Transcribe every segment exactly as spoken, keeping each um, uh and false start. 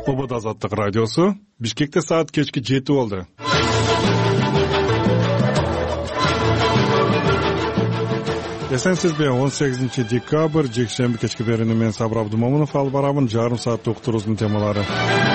Обод Азаттык радиосу. Бишкекте саат кечки жети болду. Эсенсизби, он сегизинчи декабрь жекшемби кечки берүүнү мен Сабыр Абдумомунов алып барамын. Жарым саат уктуруубуздун темалары.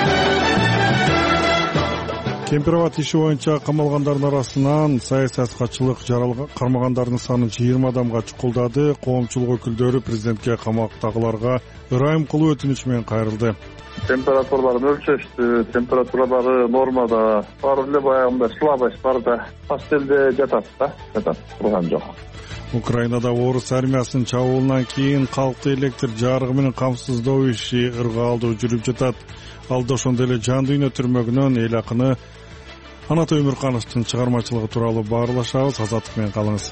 Кемпироват иши боюнча камалгандардын арасынан саясаткачылык кармагандардын саны жыйырма адамга чукулдады. Коомчулук өкүлдөрү президентке камактагыларга ырайым кылуу өтүнүчү менен кайрылды. Температуралары өлчөштү, температуралары нормада, баары эле баягындай слабость бар да, постелде жатат да, жатат, турган жок. Украинада орус армиясынын чабуулунан кийин калкты электр жарыгы менен камсыздоо иши ыргаалдуу жүрүп жатат. Алда ошондой эле жан дүйнө түрмөгүнөн эл акыны Анатой Өмүркановдун чыгармачылыгы тууралуу баарлашабыз. Азаттык менен калыңыз.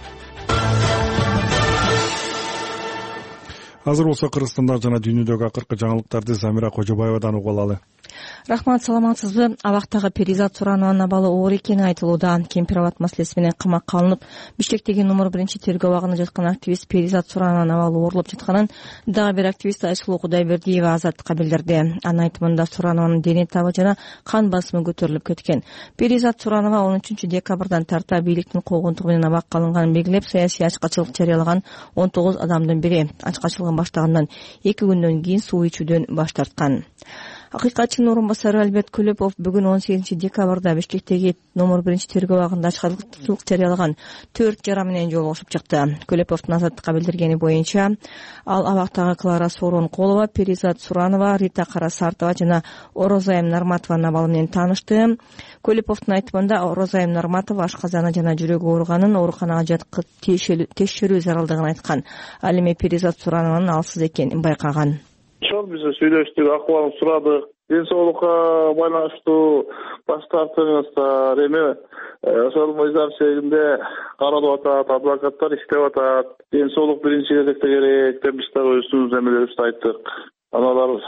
Азыр болсо Кыргызстанда жана дүйнөдөгү акыркы жаңылыктарды Замира Кожобаевадан угуп алалы. Рахмат, саламатсызбы? Абактагы Перизат Суранованын абалы оор экени айтылууда. Кемпироват маселеси менен камакка алынып, Бишкектеги номер биринчи тергөө абагында жаткан активист Перизат Суранованын абалы оорулуп жатканын дагы бир активист Айсулуу Кудайбердиева Азаттыкка билдирди. Анын айтымында Суранованын дене табы жана кан басымы көтөрүлүп кеткен. Перизат Суранова он үчүнчү декабрдан тарта бийликтин куугунтугу менен абакка алынганын белгилеп, саясий ачкачылык жарыялаган он тогуз адамдын бири. Ачкачылыгын баштагандан эки күндөн кийин суу ичүүдөн баш тарткан. Акыйкатчынын орун басары Альберт Көлөпов бүгүн он сегизинчи декабрда Бишкектеги номер биринчи тергөө абагында ачкачылык жарыялаган төрт жара менен жолугушуп чыкты. Көлөповдун Азаттыкка билдиргени боюнча, ал абактагы Клара Сооронкулова, Перизат Суранова, Рита Карасартова жана Орозайым Нарматованын абалы менен таанышты. Көлөповдун айтымында Орозайым Нарматова ашказаны жана жүрөгү ооруганын, ооруканага жаткы текшерүү зарылдыгын айткан. Ал эми Перизат Суранованын алсыз экенин байкаган. Чоң биз сүйлөштүк, акыбалын сурадык. Ден соолукка байланыштуу баш тартыңыздар. Эми ошол мыйзам чегинде каралып атат, адвокаттар иштеп атат. Ден соолук биринчи кезекте керек деп биз дагы өзүбүздүн эмелерибизди айттык. Аналар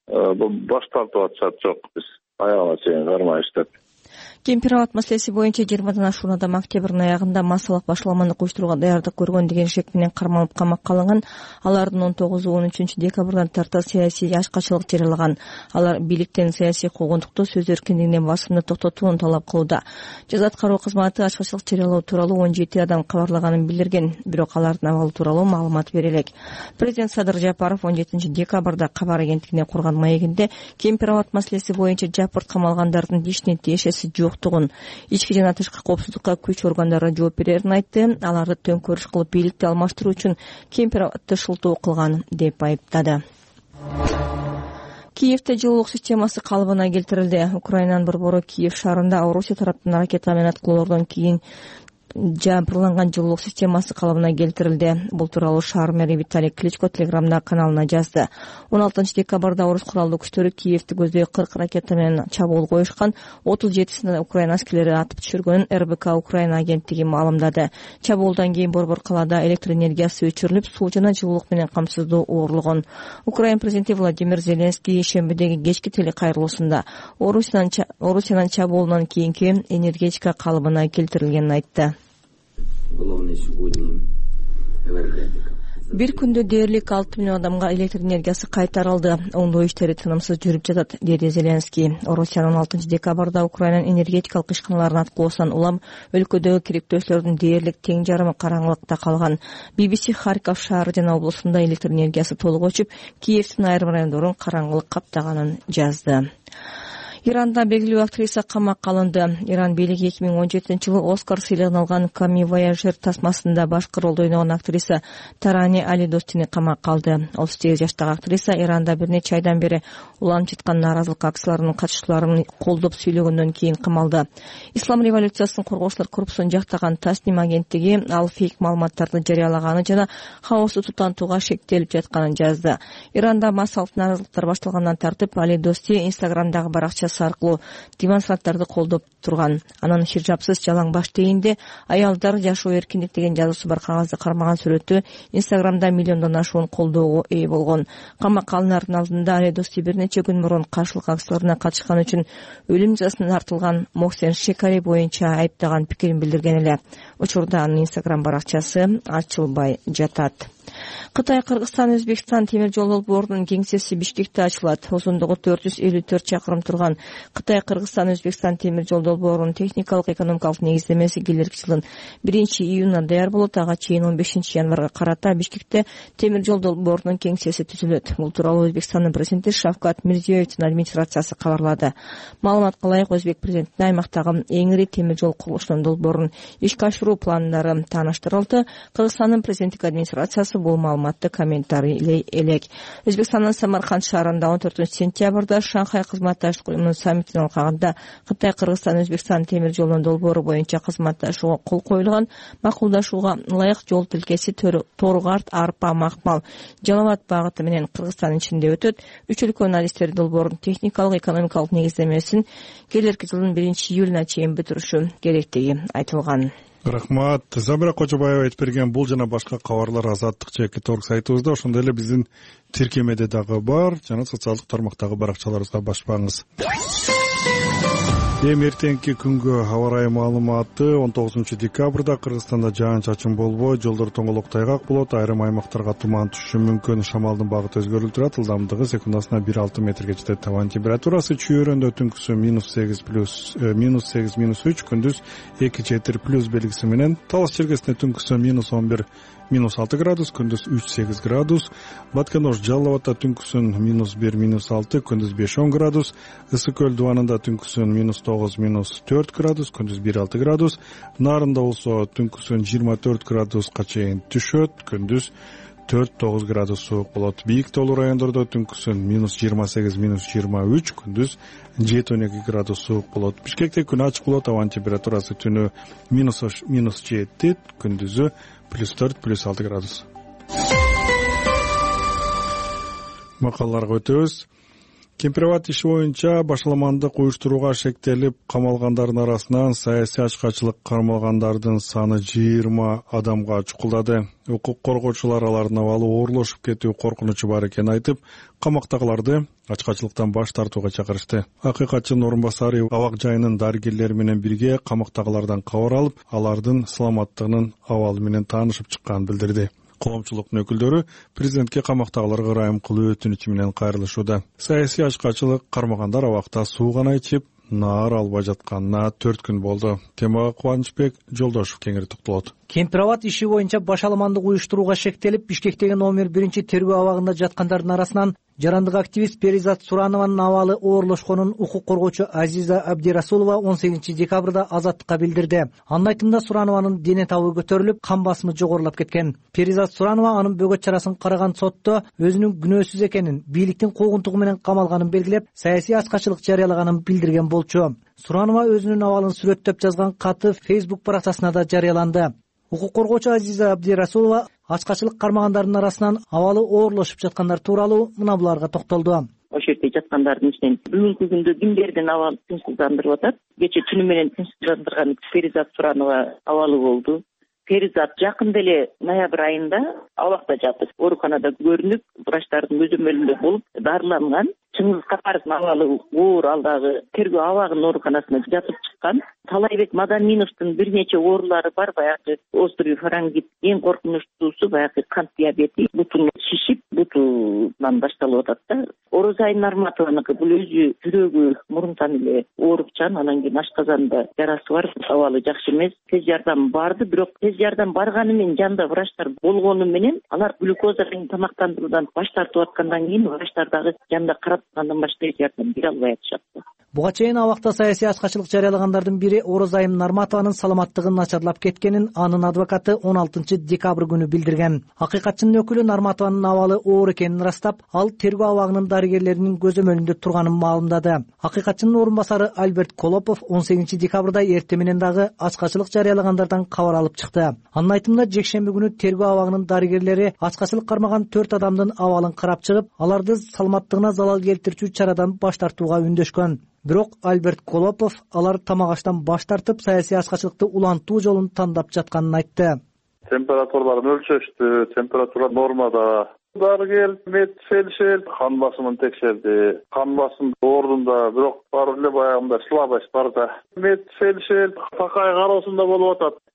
баш тартып атышат. Жок, биз аягына чейин кармайбыз деп. Кемпироват маселеси боюнча жыйырмадан ашуун адам октябрдын аягында массалык башаламандык уюштурууга даярдык көргөн деген шек менен кармалып камакка алынган. Алардын он тогузу он үчүнчү декабрдан тарта саясий ачкачылык жарыялаган. Алар бийликтен саясий куугунтукту, сөз эркиндигине басымды токтотууну талап кылууда. Жаза аткаруу кызматы ачкачылык жарыялоо тууралуу он жети адам кабарлаганын билдирген, бирок алардын абалы тууралуу маалымат бере элек. Президент Садыр Жапаров он жетинчи декабрда кабар агенттигине курган маегинде Кемпироват маселеси боюнча жапырт камалгандардын ишине тиешеси жок, ички жана тышкы коопсуздукка күч органдары жооп берерин айтты. Аларды төңкөрүш кылып бийликти алмаштыруу үчүн Кемпироватты шылтоо кылган деп айыптады. Киевде жылуулук системасы калыбына келтирилди. Украинанын борбору Киев шаарында Орусия тараптын ракета менен аткылоордон кийин жабырланган жылуулук системасы калыбына келтирилди. Бул тууралуу шаар мэри Виталий Кличко Телеграмда каналына жазды. он алтынчы декабрда орус куралдуу күчтөрү Киевди көздөй кырк ракета менен чабуул коюшкан. отуз жетисин Украина аскерлери атып түшүргөнүн эр бэ ка Украина агенттиги маалымдады. Чабуулдан кийин борбор калаада электр энергиясы өчүрүлүп, суу жана жылуулук менен камсыздоо оорулган. Украина президенти Владимир Зеленский шембидеги кечки телекайрылуусунда Орусиянын чабуулунан кийинки энергетика калыбына келтирилгенин айтты. Бир күндө дээрлик алты миллион адамга электр энергиясы кайтарылды. Оңдоо иштери тынымсыз жүрүп жатат, деди Зеленский. Орусиянын он алтынчы декабрда Украинанын энергетикалык ишканаларын аткылоосунан улам өлкөдөгү керектөөчүлөрдүн дээрлик тең жарымы караңгылыкта калган. би би си Харьков шаары жана облусунда электр энергиясы толук өчүп, Киевдин айрым райондорун караңгылык каптаганын жазды. Иранда белгилүү актриса камакка алынды. Иран бийлиги эки миң он жетинчи жылы Оскар сыйлыгын алган Ками Вояжер тасмасында башкы ролду ойногон актриса Тарани Али Достини камакка алды. отуз сегиз жаштагы актриса Иранда бир нече айдан бери уланып жаткан нааразылык акцияларынын катышчыларын колдоп сүйлөгөндөн кийин камалды. Ислам революциясын коргоочулар корпусун жактаган Тасним агенттиги ал фейк маалыматтарды жарыялаганы жана хаосты тутантууга шектелип жатканын жазды. Иранда массалык нааразылыктар башталгандан тартып Али Дости Инстаграмдагы баракчасы аркылуу демонстранттарды колдоп турган. Анын хижапсыз жалаң баш тегинде аялдар жашоо эркиндик деген жазуусу бар кагазды кармаган сүрөтү Инстаграмда миллиондон ашуун колдоого ээ болгон. Камакка алынаардын алдында Али Дости бир нече күн мурун каршылык акцияларына катышкан үчүн өлүм жазасына тартылган Моксен Шекари боюнча айыптаган пикирин билдирген эле. Учурда анын Инстаграм баракчасы ачылбай жатат. Кытай, Кыргызстан, Өзбекстан темир жол долбоорунун кеңсеси Бишкекте ачылат. Узундугу төрт жүз элүү төрт чакырым турган Кытай, Кыргызстан, Өзбекстан темир жол долбоорунун техникалык экономикалык негиздемеси келерки жылдын биринчи июнуна даяр болот. Ага чейин он бешинчи январга карата Бишкекте темир жол долбоорунун кеңсеси түзүлөт. Бул тууралуу Өзбекстандын президенти Шавкат Мирзиёевдин администрациясы кабарлады. Маалыматка ылайык, Өзбек президентине аймактагы эң ири темир жол курулушунун долбоорун ишке ашыруу пландары тааныштырылды. Кыргызстандын президенттик администрациясы бул маалыматты комментарийлей элек. Өзбекстандын Самарканд шаарында он төртүнчү сентябрда Шанхай кызматташтык уюмунун саммитинин алкагында Кытай, Кыргызстан, Өзбекстан темир жолунун долбоору боюнча кызматташууга кол коюлган. Макулдашууга ылайык жол тилкеси Торгарт, Арпа, Макмал, Жалал Абад багыты менен Кыргызстандын ичинде өтөт. Үч өлкөнүн адистери долбоордун техникалык экономикалык негиздемесин келерки жылдын биринчи июлуна чейин бүтүрүшү керектиги айтылган. Рахмат. Забира Кочобаева айтып берген бул жана башка кабарлар Азаттык жеке торг сайтыбызда, ошондой эле биздин тиркемеде дагы бар жана социалдык тармактагы баракчаларыбызга баспаңыз. Эми эртеңки күнгө аба ырайы маалыматы. он тогузунчу декабрда Кыргызстанда жаан-чачын болбой, жолдор тоңолок тайгак болот, айрым аймактарга туман түшүшү мүмкүн. Шамалдын багыты өзгөрүлүп турат, ылдамдыгы секундасына бир алты метрге жетет. Табан температурасы чүйөрөндө түнкүсү минус сегиз плюс минус сегиз минус үч, күндүз эки жети плюс белгиси менен. Талас чергесинде түнкүсү минус он бир минус алты градус, күндүз үч сегиз градус. Баткенош Жалал Абадта түнкүсүн минус бир минус алты, күндүз беш он градус. Ысык көл дубанында түнкүсүн минус тогуз минус төрт градус, күндүз бир алты градус. Нарында болсо түнкүсүн жыйырма төрт градуска чейин түшөт, күндүз төрт тогуз градус суук болот. Бийик тоолуу райондордо түнкүсүн минус жыйырма сегиз минус жыйырма үч, күндүз жети он эки градус суук болот. Бишкекте күн ачык болот, абанын температурасы түнү минус минус жети, күндүзү плюс төрт плюс алты градус. Макалаларга өтөбүз. Кемпирабад иши боюнча башаламандык уюштурууга шектелип камалгандардын арасынан саясий ачкачылык кармалгандардын саны жыйырма адамга чукулдады. Укук коргоочулар алардын абалы оорлошуп кетүү коркунучу бар экенин айтып, камактагыларды ачкачылыктан баш тартууга чакырышты. Акыйкатчынын орун басары абак жайынын дарыгерлери менен бирге камактагылардан кабар алып, алардын саламаттыгынын абалы менен таанышып чыкканын билдирди. Коомчулуктун өкүлдөрү президентке камактагыларга ырайым кылуу өтүнүчү менен кайрылышууда. Саясий ачкачылык кармагандар абакта суу гана ичип, наар албай жатканына төрт күн болду. Темага Кубанычбек Жолдошев кеңири токтолот. Кемпирабад иши боюнча башаламандык уюштурууга шектелип, Бишкектеги номер биринчи тергөө абагында жаткандардын арасынан жарандык активист Перизат Суранованын абалы оорлошконун укук коргоочу Азиза Абдирасулова он сегизинчи декабрда Азаттыкка билдирди. Анын айтымында Суранованын дене табы көтөрүлүп, кан басымы жогорулап кеткен. Перизат Суранова анын бөгөт чарасын караган сотто өзүнүн күнөөсүз экенин, бийликтин куугунтугу менен камалганын белгилеп, саясий ачкачылык жарыялаганын билдирген болчу. Суранова өзүнүн абалын сүрөттөп жазган каты Facebook баракчасына да жарыяланды. Укук коргоочу Азиза Абдирасулова ачкачылык кармагандардын арасынан абалы оорлошуп жаткандар тууралуу мына буларга токтолду. Ошол жерде жаткандардын ичинен бүгүнкү күндө кимдердин абалы тынчсыздандырып атат? Кечээ түнү менен тынчсыздандырган Перизат Суранова абалы болду. Перизат жакында эле ноябрь айында абакта жатып, ооруканада көрүнүп, врачтардын көзөмөлүндө болуп, дарыланган. Чыңгыз Капаровдун абалы оор, ал дагы тергөө абагынын ооруканасына жатып чыккан. Талайбек Мадаминовдун бир нече оорулары бар, баягы острый фарингит, эң коркунучтуусу баягы кант диабети, бутун шишип, бутунан башталып атат да. Орозайын Нарматованыкы бул өзү жүрөгү мурунтан эле оорукчан, анан кийин ашказанда жарасы бар, абалы жакшы эмес. Тез жардам барды, бирок тез жардам барганы менен жанында врачтар болгону менен алар глюкоза менен тамактандыруудан баш тартып аткандан кийин врачтар дагы жанында карап андан башка эч жардам бере албай атышат. Буга чейин абакта саясий ачкачылык жарыялагандардын бири Орозайым Нарматованын саламаттыгы начарлап кеткенин анын адвокаты он алтынчы декабрь күнү билдирген. Акыйкатчынын өкүлү Нарматованын абалы оор экенин ырастап, ал тергөө абагынын дарыгерлеринин көзөмөлүндө турганын маалымдады. Акыйкатчынын орун басары Альберт Колопов он сегизинчи декабрда эртең менен дагы ачкачылык жарыялагандардан кабар алып чыкты. Анын айтымында жекшемби күнү тергөө абагынын дарыгерлери ачкачылык кармаган төрт адамдын абалын карап чыгып, аларды саламаттыгына залал келтирүүчү чарадан баш тартууга үндөшкөн. Бирок Альберт Колопов алар тамак аштан баш тартып, саясий ачкачылыкты улантуу жолун тандап жатканын айтты. Температураларын өлчөштү, температура нормада. Дарыгер медфельдшер кан басымын текшерди. Кан басым ордунда, бирок баары эле баягындай слабость бар да. Медфельдшер такай кароосунда болуп атат.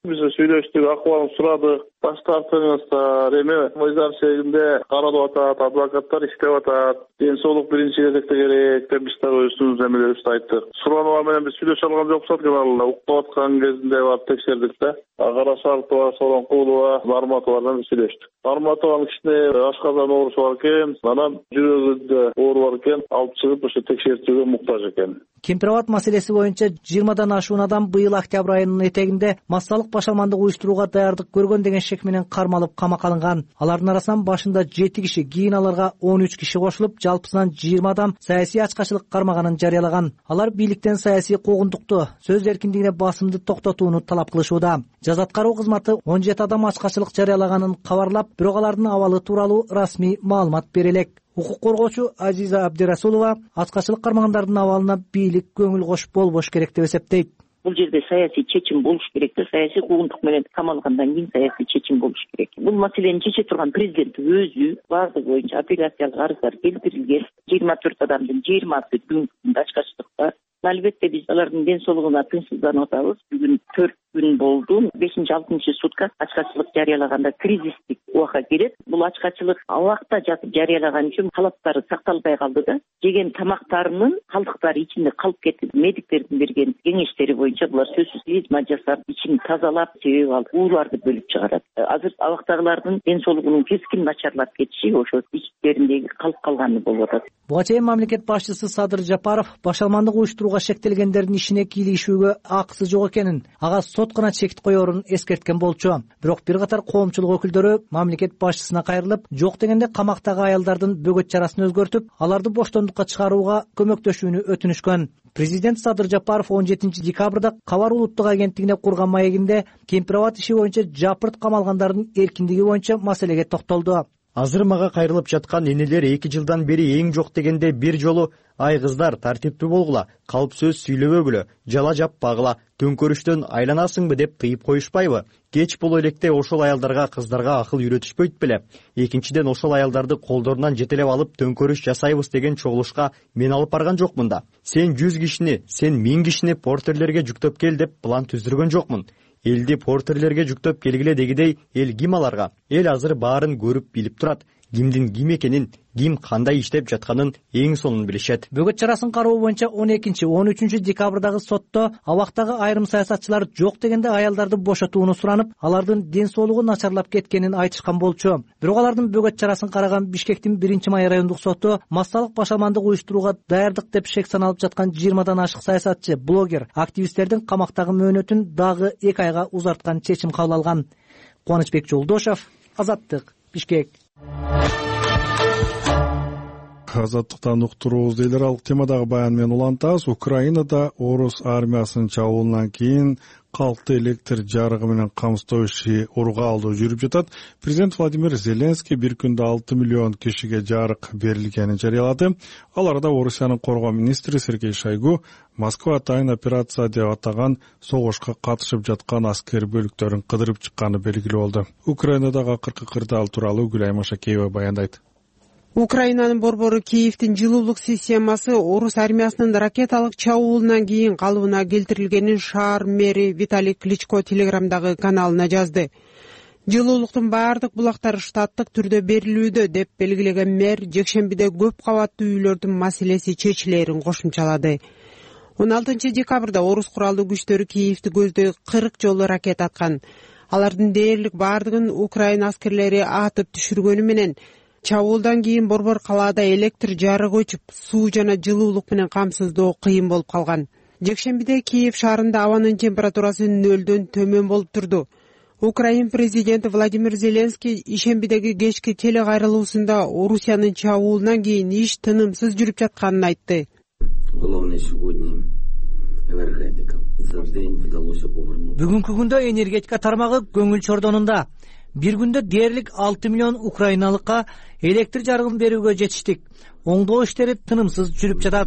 Биз сүйлөштүк, акыбалын сурадык. Баш тартыңыздар, эми мыйзам чегинде каралып атат, адвокаттар иштеп атат. Ден соолук биринчи кезекте керек деп биз дагы өзүбүз эмелебизди айттык. Сурануга менен биз сүйлөшө алган жокпуз экен, уктап аткан кезинде барып текшердик да. Карашаровтова, Солонкулова, Нарматова менен сүйлөштүк. Нарматованын кичине ашказан оорусу бар экен, анан жүрөгүндө оору бар экен, алып чыгып ошо текшертүүгө муктаж экен. Кемпирабад маселеси боюнча жыйырмадан ашуун адам быйыл октябрь айынын этегинде массалык башалмандык уюштурууга даярдык көргөн деген шек менен кармалып камакка алынган. Алардын арасынан башында жети киши, кийин аларга он үч киши кошулуп, жалпысынан жыйырма адам саясий ачкачылык кармаганын жарыялаган. Алар бийликтен саясий куугунтукту, сөз эркиндигине басымды токтотууну талап кылышууда. Жаза аткаруу кызматы он жети адам ачкачылык жарыялаганын кабарлап, бирок алардын абалы тууралуу расмий маалымат бере элек. Укук коргоочу Азиза Абдирасулова ачкачылык кармагандардын абалына бийлик көңүл кошуп болбош керек деп эсептейт. Бул жерде саясий чечим болуш керек да, саясий куугунтук менен камалгандан кийин саясий чечим болуш керек. Бул маселени чече турган президент өзү баардыгы боюнча апелляциялык арыздар келтирилген. жыйырма төрт адамдын жыйырмасы бүгүнкү күндө ачкачтыкта. Албетте биз алардын ден соолугуна тынчсызданып атабыз. Бүгүн төрт күн болду. бешинчи алтынчы сутка ачкачылык жарыялаганда кризистик убакка кирет. Бул ачкачылык абакта жатып жарыялаган үчүн талаптары сакталбай калды да. Жеген тамактарынын калдыктары ичинде калып кетти. Медиктердин берген кеңештери боюнча булар сөзсүз клизма жасап, ичин тазалап, себеп алып, ууларды бөлүп чыгарат. Азыр абактагылардын ден соолугунун кескин начарлап кетиши ошо ичтериндеги калып калганы болуп атат. Буга чейин мамлекет башчысы Садыр Жапаров башалмандык уюштурууга шектелгендердин ишине кийлигишүүгө акысы жок экенин, ага сот гана чекит коерун эскерткен болчу. Бирок бир катар коомчулук өкүлдөрү мамлекет башчысына кайрылып, жок дегенде камактагы аялдардын бөгөт чарасын өзгөртүп, аларды боштондукка чыгарууга көмөктөшүүнү өтүнүшкөн. Президент Садыр Жапаров он жетинчи декабрда Кабар улуттук агенттигине курган маегинде Кемпирабад иши боюнча жапырт камалгандардын эркиндиги боюнча маселеге токтолду. Азыр мага кайрылып жаткан энелер эки жылдан бери эң жок дегенде бир жолу ай кыздар тартиптүү болгула, калп сөз сүйлөбөгүлө, жала жаппагыла, төңкөрүштөн айланасыңбы деп тыйып коюшпайбы? Кеч боло электе ошол аялдарга, кыздарга акыл үйрөтүшпөйт беле? Экинчиден ошол аялдарды колдорунан жетелеп алып төңкөрүш жасайбыз деген чогулушка мен алып барган жокмун да. Сен жүз кишини, сен миң кишини портерлерге жүктөп кел деп план түздүргөн жокмун. Элди портерлерге жүктөп келгиле дегидей, эл ким аларга? Эл азыр баарын көрүп билип турат. Кимдин ким экенин, ким кандай иштеп жатканын эң сонун билишет. Бөгөт чарасын кароо боюнча он экинчи он үчүнчү декабрдагы сотто абактагы айрым саясатчылар жок дегенде аялдарды бошотууну суранып, алардын ден соолугу начарлап кеткенин айтышкан болчу. Бирок алардын бөгөт чарасын караган Бишкектин биринчи май райондук соту массалык башалмандык уюштурууга даярдык деп шек саналып жаткан жыйырмадан ашык саясатчы, блогер, активисттердин камактагы мөөнөтүн дагы эки айга узарткан чечим кабыл алган. Кубанычбек Жолдошов, Азаттык, Бишкек. Азаттыктан уктуруубуз дейлер. Ал темадагы баян менен улантабыз. Украинада орус армиясынын чабуулунан кийин калкты электр жарыгы менен камсыздоо иши ургаалдуу жүрүп жатат. Президент Владимир Зеленский бир күндө алты миллион кишиге жарык берилгенин жарыялады. Ал арада Орусиянын коргоо министри Сергей Шойгу Москва атайын операция деп атаган согушка катышып жаткан аскер бөлүктөрүн кыдырып чыкканы белгилүү болду. Украинадагы акыркы кырдаал тууралуу Гүлайым Машакеева баяндайт. Украинанын борбору Киевдин жылуулук системасы орус армиясынын ракеталык чабуулунан кийин калыбына келтирилгенин шаар мэри Виталий Кличко телеграмдагы каналына жазды. Жылуулуктун баардык булактары штаттык түрдө берилүүдө деп белгилеген мэр жекшембиде көп кабаттуу үйлөрдүн маселеси чечилерин кошумчалады. он алтынчы декабрда орус куралдуу күчтөрү Киевди көздөй кырк жолу ракета аткан. Алардын дээрлик баардыгын Украина аскерлери атып түшүргөнү менен чабуулдан кийин борбор калаада электр жарыгы өчүп, суу жана жылуулук менен камсыздоо кыйын болуп калган. Жекшембиде Киев шаарында абанын температурасы нөлдөн төмөн болуп турду. Украин президенти Владимир Зеленский ишембидеги кечки теле кайрылуусунда Орусиянын чабуулунан кийин иш тынымсыз жүрүп жатканын айтты. Бүгүнкү күндө энергетика тармагы көңүл чордонунда. Бир күндө дээрлик алты миллион украиналыкка электр жарыгын берүүгө жетиштик. Оңдоо иштери тынымсыз жүрүп жатат,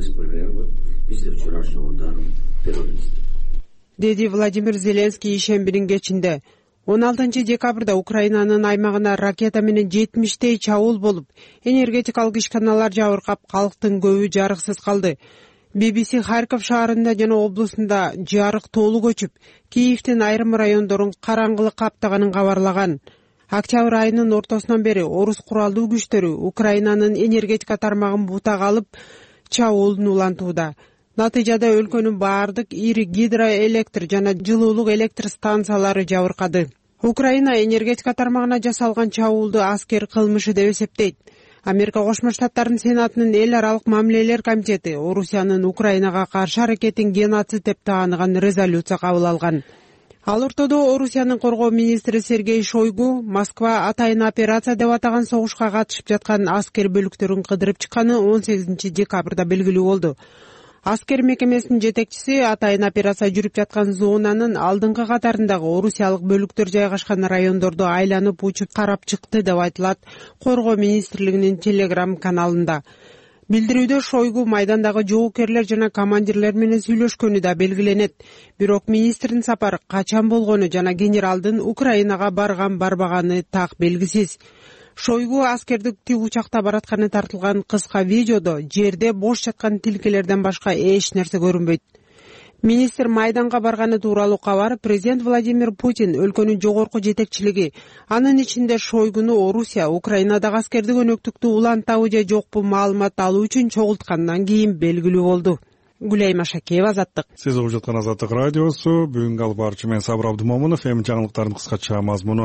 деди Владимир Зеленский ишембинин кечинде. он алтынчы декабрда Украинанын аймагына ракета менен жетимиштей чабуул болуп, энергетикалык ишканалар жабыркап, калктын көбү жарыксыз калды. би би си Харьков шаарында жана облусунда жарык толуу көчүп, Киевдин айрым райондорун караңгылык каптаганын кабарлаган. Октябрь айынын ортосунан бери орус куралдуу күчтөрү Украинанын энергетика тармагын бутага алып, чабуулун улантууда. Натыйжада өлкөнүн баардык ири гидроэлектр жана жылуулук электр станциялары жабыркады. Украина энергетика тармагына жасалган чабуулду аскер кылмышы деп эсептейт. Америка Кошмо Штаттарынын Сенатынын эл аралык мамилелер комитети Орусиянын Украинага каршы аракетин геноцид деп тааныган резолюция кабыл алган. Ал ортодо Орусиянын коргоо министри Сергей Шойгу Москва атайын операция деп атаган согушка катышып жаткан аскер бөлүктөрүн кыдырып чыкканы он сегизинчи декабрда белгилүү болду. Аскер мекемесинин жетекчиси атайын операция жүрүп жаткан зонанын алдыңкы катарындагы орусиялык бөлүктөр жайгашкан райондорду айланып учуп карап чыкты деп айтылат Коргоо министрлигинин Телеграм каналында. Билдирүүдө Шойгу майдандагы жоокерлер жана командирлер менен сүйлөшкөнү да белгиленет. Бирок министрдин сапары качан болгону жана генералдын Украинага барган барбаганы так белгисиз. Шойгу аскердик учакта баратканы тартылган кыска видеодо жерде бош жаткан тилкелерден башка эч нерсе көрүнбөйт. Министр майданга барганы тууралуу кабар президент Владимир Путин өлкөнүн жогорку жетекчилиги, анын ичинде Шойгуну Орусия Украинадагы аскердик өнөктүктү улантабы же жокпу маалымат алуу үчүн чогулткандан кийин белгилүү болду. Гүлайма Шакеева, Азаттык. Сиз угуп жаткан Азаттык радиосу. Бүгүнкү алып барчы мен Сабыр Абдымомунов. Эми жаңылыктардын кыскача мазмуну.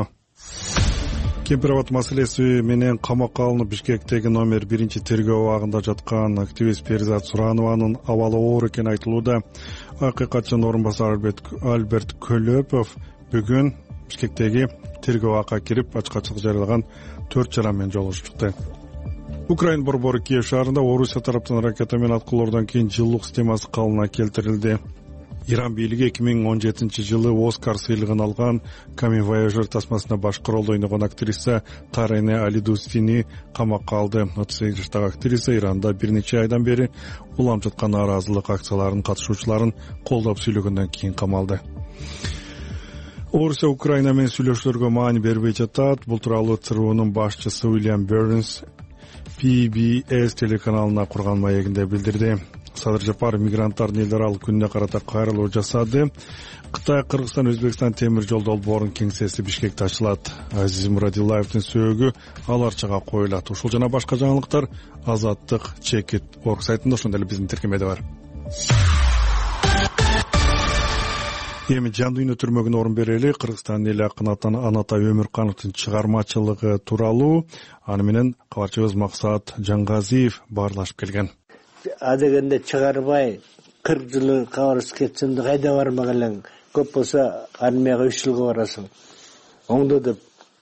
Кемпирабад маселеси менен камакка алынып Бишкектеги номер биринчи тергөө абагында жаткан активист Перизат Суранованын абалы оор экени айтылууда. Акыйкатчынын орун басары Альберт Көлөпов бүгүн Бишкектеги тергөө абагына кирип, ачык-ачык жарыялаган төрт жаран менен жолугушуп чыкты. Украина борбору Киев шаарында Орусия тараптан ракета менен аткылоодон кийин жылуулук системасы калыбына келтирилди. Иран бийлиги эки миң он жетинчи жылы Оскар сыйлыгын алган Камин Вояжер тасмасына башкы ролду ойногон актриса Тарене Алидустини камакка алды. отуз сегиз жаштагы актриса Иранда бир нече айдан бери улам жаткан нааразылык акцияларынын катышуучуларын колдоп сүйлөгөндөн кийин камалды. Орусия Украина менен сүйлөшүүлөргө маани бербей жатат. Бул тууралуу ЦРУнун башчысы Уильям Бернс пи би эс телеканалына курган маегинде билдирди. Садыр Жапаров мигранттардын эл аралык күнүнө карата кайрылуу жасады. Кытай, Кыргызстан, Өзбекстан темир жол долбоорунун кеңсеси Бишкекте ачылат. Азиз Мурадилаевдин сөөгү аларчага коюлат. Ушул жана башка жаңылыктар Азаттык чекит орг сайтында, ошондой эле биздин тиркемеде бар. Эми жан дүйнө түрмөгүнө орун берели. Кыргызстандын эл акыны Анатай Өмүркановдун чыгармачылыгы тууралуу аны менен кабарчыбыз Максат Жангазиев баарлашып келген. Адегенде чыгарбай кырк жылы кабарсыз кетсемди кайда бармак элең, көп болсо армияга үч жылга барасың. Оңдо деп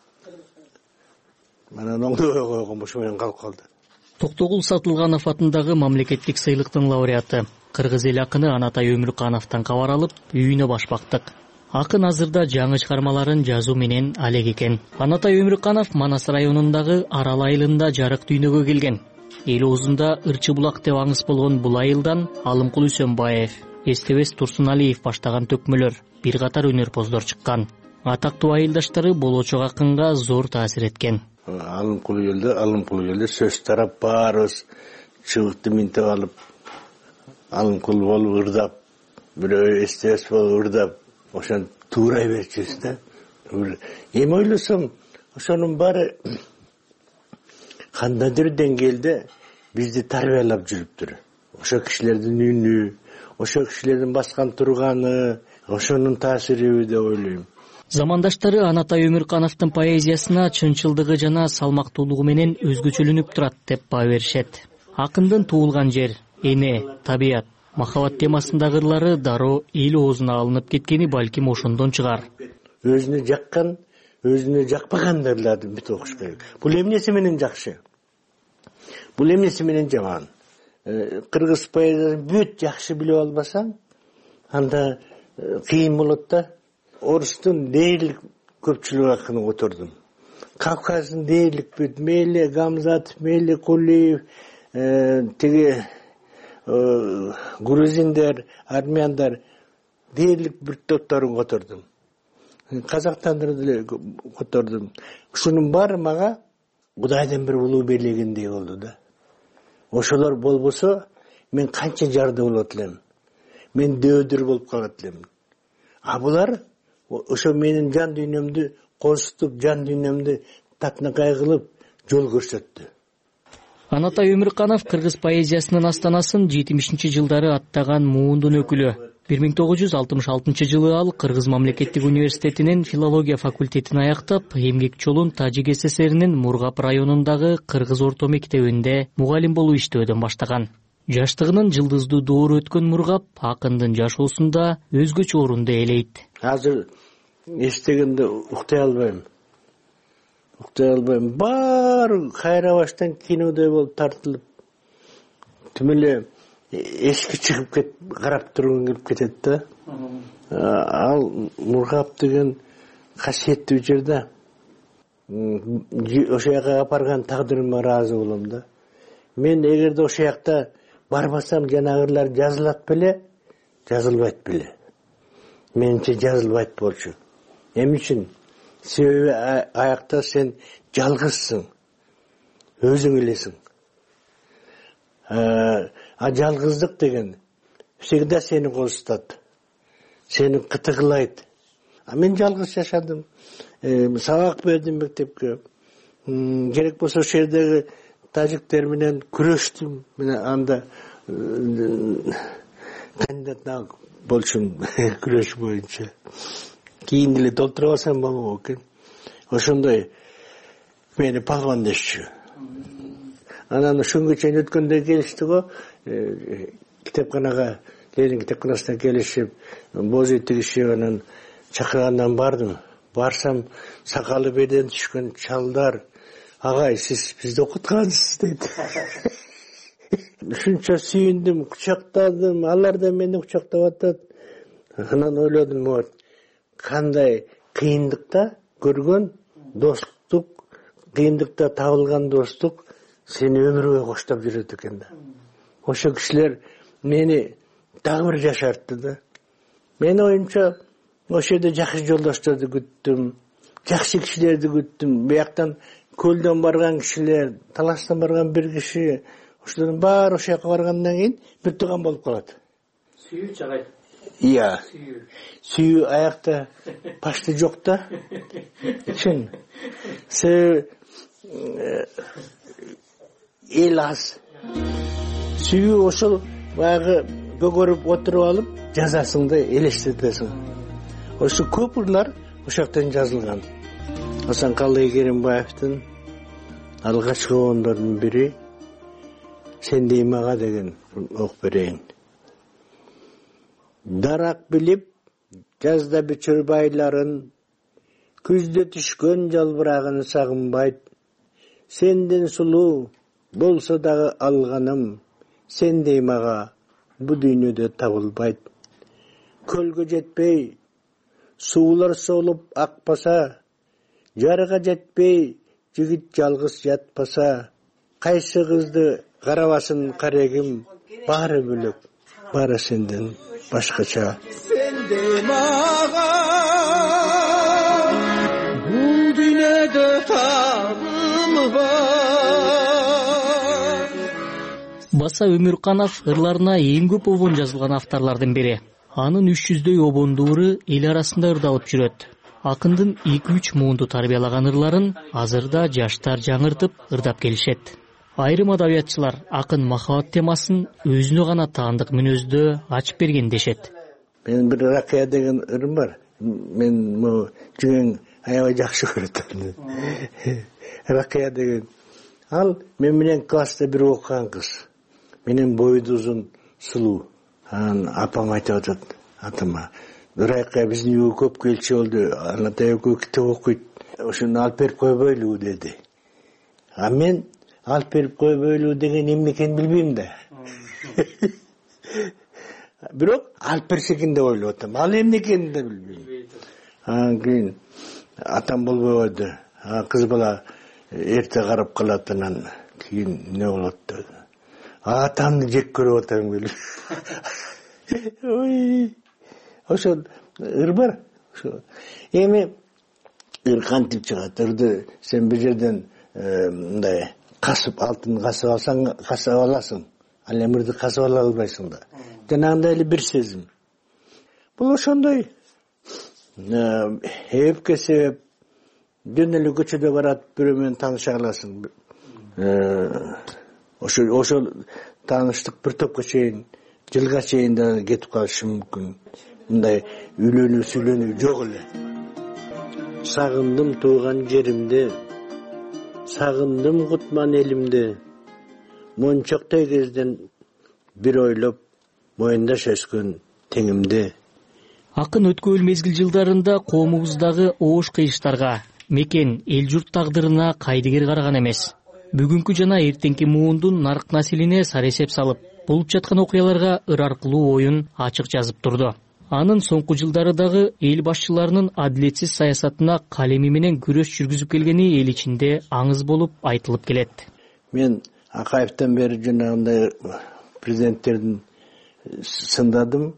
манан оңдобой койгон ошо менен калып калды. Токтогул Сатылганов атындагы мамлекеттик сыйлыктын лауреаты кыргыз эл акыны Анатай Өмүркановдон кабар алып, үйүнө башпактык. Акын азырда жаңы чыгармаларын жазуу менен алек экен. Анатай Өмүрканов Манас районундагы Арал айылында жарык дүйнөгө келген. Эл оозунда Ырчы булак деп аңыз болгон бул айылдан Алымкул Үсөнбаев, Эстебес Турсуналиев баштаган төкмөлөр, бир катар өнөрпоздор чыккан. Атактуу айылдаштары болочок акынга зор таасир эткен. Алымкул элде, Алымкул элде сөз тарап баарыбыз чыбыкты минтеп алып, Алымкул болуп ырдап, бирөө Эстебес болуп ырдап, ошон туурай берчүбүз да. Эми ойлосом, ошонун баары кандайдыр деңгээлде бизди тарбиялап жүрүптүр. Ошо кишилердин үнү, ошо кишилердин баскан турганы, ошонун таасириби деп ойлойм. Замандаштары Анатай Өмүркановдун поэзиясына чынчылдыгы жана салмактуулугу менен өзгөчөлөнүп турат деп баа беришет. Акындын туулган жер, эне, табият, махабат темасындагы ырлары дароо эл оозуна алынып кеткени балким ошондон чыгар. Өзүнө жаккан, өзүнө жакпаган ырларды бүт окуш керек. Бул эмнеси менен жакшы? Бул эмнеси менен жаман? Кыргыз поэзиясын бүт жакшы билип албасаң, анда кыйын болот да. Орустун дээрлик көпчүлүк акынын котордум. Кавказдын дээрлик бүт, мейли Гамзатов, мейли Кулиев, тиги грузиндер, армяндар дээрлик бүт топторун котордум. Казактандыр деле котордум. Ушунун баары мага Кудайдан бир улуу белегендей болду да. Ошолор болбосо мен канча жарды болот элем, мен дөөдөр болуп калат элем. А булар ошо менин жан дүйнөмдү козутуп, жан дүйнөмдү татынакай кылып жол көрсөттү. Анатай Өмүрканов кыргыз поэзиясынын астанасын жетимишинчи жылдары аттаган муундун өкүлү. бир миң тогуз жүз алтымыш алтынчы жылы ал Кыргыз мамлекеттик университетинин филология факультетин аяктап, эмгек жолун Тажик СССРинин Мургап районундагы Кыргыз орто мектебинде мугалим болуп иштөөдөн баштаган. Жаштыгынын жылдыздуу доору өткөн Мургап акындын жашоосунда өзгөчө орунду ээлейт. Азыр эстегенде уктай албайм. Уктай албайм. Баары кайра баштан кинодай болуп тартылып, түм эле эшикке чыгып кет, карап тургун келип кетет да. Ал Мургап деген касиеттүү жер да. Ошо жака апарган тагдырыма ыраазы болом да. Мен эгерде ошо жакта барбасам жанагылар жазылат беле, жазылбайт беле. Менче жазылбайт болчу. Эмне үчүн? Себеби аякта сен жалгызсың, өзүң элесиң. А жалгыздык деген всегда сени козутат, сени кытыгылайт. А мен жалгыз жашадым, сабак бердим мектепке. Керек болсо ошол жердеги тажиктер менен күрөштүм. Мен анда кандидат болчумун күрөш боюнча. Кийин деле толтура алсам болмок экен. Ошондой мени палван дешчү. Анан ошонго чейин өткөндө келишти го, китепканага, Ленин китепканасына келишип, божий тигишип анан чакыргандан бардым. Барсам, сакалы беден түшкөн чалдар, агай, сиз бизди окуткансыз дейт. Ушунча сүйүндүм, кучактадым, алар да мени кучактап атат. Анан ойлодум, вот, кандай кыйындыкта көргөн достук, кыйындыкта табылган достук сени өмүргө коштоп жүрөт экен да. Ошо кишилер мени дагы бир жашартты да. Мен оюмча ошол жерде жакшы жолдошторду күттүм, жакшы кишилерди күттүм. Бияктан көлдөн барган кишилер, таластан барган бир киши, ошолордун баары ошол жака баргандан кийин бир тууган болуп калат. Сүйүү чагайт. Iya, сүйүү аякта пашты жок да. Чын. Се эл аз. Сүйүү ошол баягы көгөрүп отуруп алып, жазасыңды элестетесиң. Ошо көп ырлар ошоктон жазылган. Асанкалы Керимбаевдин алгачкы ондордун бири Сендей мага деген окуп берейин. Дарак билип, жазда бичөр байларын, күздө түшкөн жалбырагын сагынбайт. Сенден сулуу болсо дагы алганым, сендей мага бу дүйнөдө табылбайт. Көлгө жетпей, суулар солуп акпаса, жарга жетпей, жигит жалгыз жатпаса, кайсы кызды карабасын карегим, баары бөлөк, баары сенден башкача. Сендей мага бул дүйнөдө табылбайт. Баса Өмүрканов ырларына эң көп обон жазылган авторлордун бири. Анын үч жүздөй обондуу ыры эл арасында ырдалып жүрөт. Акындын эки-үч муунду тарбиялаган ырларын азырда жаштар жаңыртып ырдап келишет. Айрым адабиятчылар акын махабат темасын өзүнө гана таандык мүнөздө ачып берген дешет. Мен бир Ракия деген ырым бар. Мен могу жигең аябай жакшы көрөт. Ракия деген. Ал мен менен класста бир окуган кыз. Менен бойду узун, сулуу. Анан апам айтып атат атама. Ракия биздин үйгө көп келчү болду. Анатай экөө китеп окуйт. Ошону алып берип койбойлу деди. А мен алып берип койбойлу деген эмне экенин билбейм да. Бирок алып берсе экен деп ойлоп атам. Ал эмне экенин да билбейм. Анан кийин атам болбой койду. А кыз бала эрте карап калат, анан кийин эмне болот да. Атамды жек көрүп атам келип. Ой. Ошо ыр бар. Ошо эми ыр кантип чыгат? Ырды сен бир жерден мындай касып, алтын касып алсаң, касып аласың. ал эмирди казып ала албайсың да. Жанагындай эле бир сезим. Бул ошондой эпке себеп. Дөн эле көчөдө барат, бирөө менен тааныша аласың. Ошо ошо тааныштык бир топко чейин, жылга чейин да кетип калышы мүмкүн. Мындай үйлөнүү сүйлөнүү жок эле. Сагындым тууган жеримди, сагындым кутман элимди. Мончоктой кезден бир ойлоп, моюндаш өскөн теңимди. Акын өткөн мезгил жылдарында коомубуздагы оош кыйыштарга, мекен эл журт тагдырына кайдыгер караган эмес. Бүгүнкү жана эртеңки муундун нарк населине сары эсеп салып, болуп жаткан окуяларга ыр аркылуу оюн ачык жазып турду. Анын соңку жылдары дагы эл башчыларынын адилетсиз саясатына калеми менен күрөш жүргүзүп келгени эл ичинде аңыз болуп айтылып келет. Мен Акаевтен бери жанагындай президенттердин сындадым.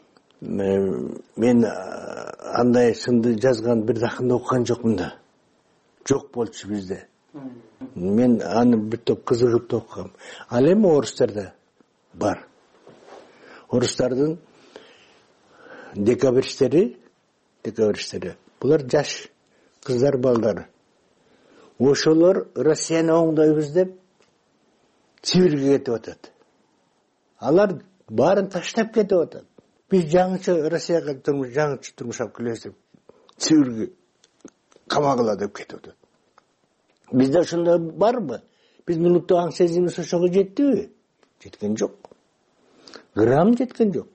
Мен андай сынды жазган бир дакында окуган жокмун да. Жок болчу бизде. Мен аны бир топ кызыгып да окугам. Ал эми орустарда бар. Орустардын декабристери, декабристери. Булар жаш кыздар, балдар. Ошолор Россияны оңдойбуз деп Сибирге кетип атат. Алар баарын таштап кетип атат. Биз жаңыча Россияга турмуш, жаңыча турмуш алып келебиз деп Сибирге камагыла деп кетип атат. Бизде ошондой барбы? Биздин улуттук аң сезимибиз ошого жеттиби? Жеткен жок. Грамм жеткен жок.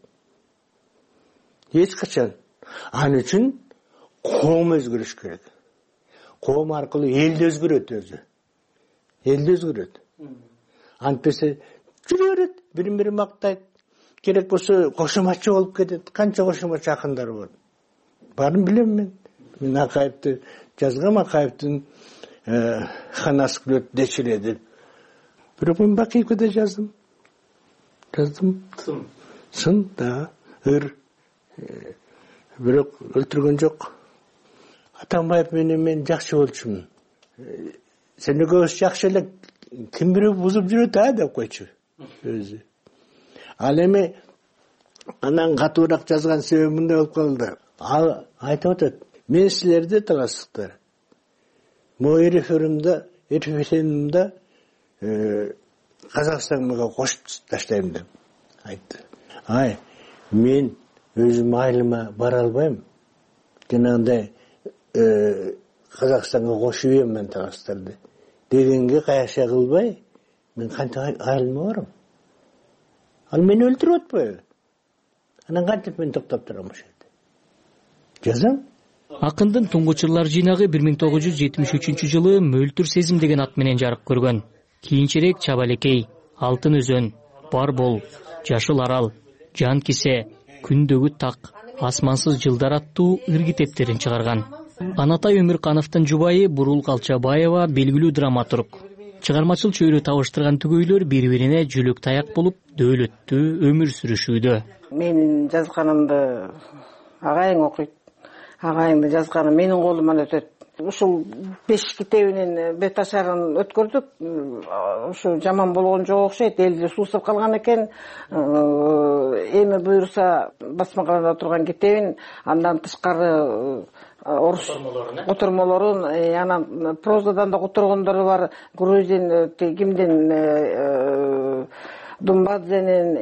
Эч качан. Ал үчүн коом өзгөрүш керек. Коом аркылуу элди өзгөрөт өзү. Элди өзгөрөт. Антпесе жүрө берет, бирин-бири мактайт. Керек болсо кошоматчы болуп кетет. Канча кошоматчы акындар бар. Барын билем мен. Мен Акаевди жазгам, Акаевдин ханасы күлөт дечиле деп. Бирок мен Бакиевге да жаздым. Жаздым. Сын. Сын да, ыр. Бирок өлтүргөн жок. Атамбаев менен мен жакшы болчумун. Сен экөөбүз жакшы эле, ким бирөө бузуп жүрөт а деп койчу өзү. Ал эми анан катуураак жазган себеби мындай болуп калды. Ал айтып атат, мен силерди таластыктар. Могу референдумда, референдумда Казакстанга кошуп таштайм деп айтты. Ай, мен өзүм айылыма бара албайм. Жанагындай Казакстанга кошуп ийем мен таластарды дегенге каяша кылбай, мен кантип айылыма барам? Ал мени өлтүрүп атпайбы? Анан кантип мен токтоп турам ошол жерде? Жазам. Акындын туңгучурлар жыйнагы бир миң тогуз жүз жетимиш үчүнчү жылы Мөлтүр сезим деген ат менен жарык көргөн. Кийинчерээк Чабалекей, Алтын өзөн, Бар бол, Жашыл арал, Жан кисе, Күндөгү так, Асмансыз жылдар аттуу ыр китептерин чыгарган. Анатай Өмүркановдун жубайы Бурул Калчабаева белгилүү драматург. Чыгармачыл чөйрө табыштырган түгөйлөр бири-бирине жүлөк таяк болуп, дөөлөттүү өмүр сүрүшүүдө. Менин жазганымды агайың окуйт. Агайыңды жазганы менин колуман өтөт. Ушул беш китебинин бет ашарын өткөрдүк. Ушу жаман болгон жок окшойт. Элди суусап калган экен. Эми буйруса басмаканада турган китебин, андан тышкары орус отурмолорун, анан прозадан да отургондору бар. Грузин кимдин, Думбадзенин,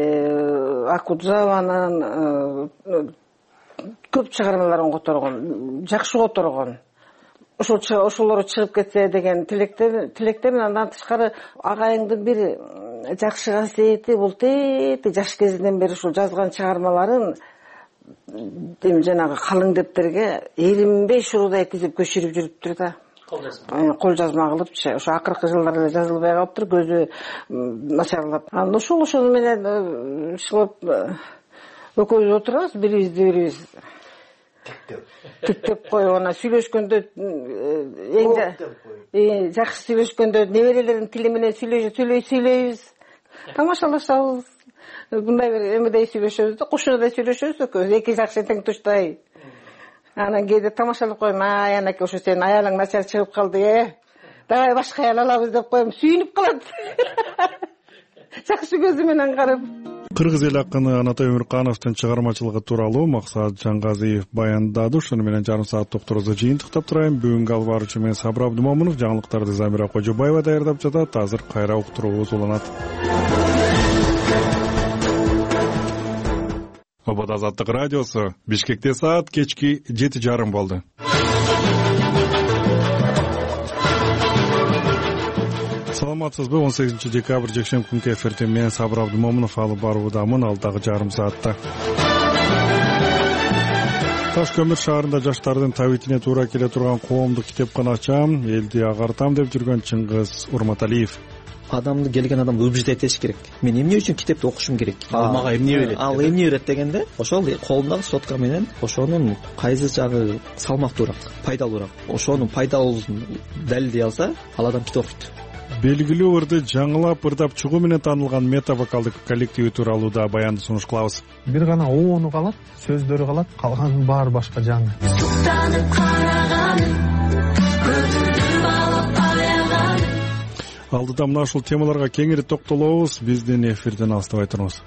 Акудзаванын көп чыгармаларын которгон, жакшы которгон. Ошол ошолору чыгып кетсе деген тилектер, тилектер андан тышкары агайыңдын бир жакшы касиети бул тети жаш кезинен бери ушул жазган чыгармаларын эми жанагы калың дептерге элүү беш уруудай тизип көчүрүп жүрүптүр да. Кол жазма кылыпчы. Ошо акыркы жылдарда жазылбай калыптыр, көзү начарлап. Анан ошол ошону менен шылып экөөбүз отурабыз, бирибизди бирибиз тиктеп коюп, анан сүйлөшкөндө эң жакшы сүйлөшкөндө неберелердин тили менен сүйлөй сүйлөйбүз, тамашалашабыз. Мындай бир эмедей сүйлөшөбүз да, кушунадай сүйлөшөбүз экөөбүз, эки жакшы тең туштай. Анан кээде тамашалап коем, ай анаке ошо сенин аялың начар чыгып калды, э. Давай башка аял алабыз деп коем, сүйүнүп калат. жакшы көзү менен карап. Кыргыз эл акыны Анатай Өмүркановдун чыгармачылыгы тууралуу Максат Жангазиев баяндады. Ошону менен жарым саат докторубузду жыйынтыктап турайын. Бүгүнкү алып баруучу мен Сабыр Абдымомунов, жаңылыктарды Замира Кожобаева даярдап жатат. Азыр кайра уктуруубуз уланат. Обод Азаттык радиосу. Бишкекте саат кечки жети жарым болду. Саламатсызбы? он сегизинчи декабрь жекшемби күнкү эфирде мен Сабыр Абдымомунов алып баруудамын. Алдагы жарым саатта Таш көмүр шаарында жаштардын табитине туура келе турган коомдук китепкана ачам, элди агартам деп жүргөн Чыңгыз Урматалиев. Адамды келген адамды убеждать этиш керек. Мен эмне үчүн китепти окушум керек? Ал мага эмне берет? Ал эмне берет дегенде, ошол колумдагы сотка менен ошонун кайсы жагы салмактуураак, пайдалуураак, ошонун пайдалуусун далилдей алса, ал адам китеп окуйт. Белгилүү ырды жаңылап ырдап чыгуу менен таанылган мета вокалдык коллективи тууралуу да баянды сунуш кылабыз. Бир гана оону калат, сөздөрү калат, калганын баары башка жаңы. Суктанып караганым, көзүмдү алып аяган. Алдыда мына ушул темаларга кеңири токтолобуз. Биздин эфирден алыстабай туруңуз.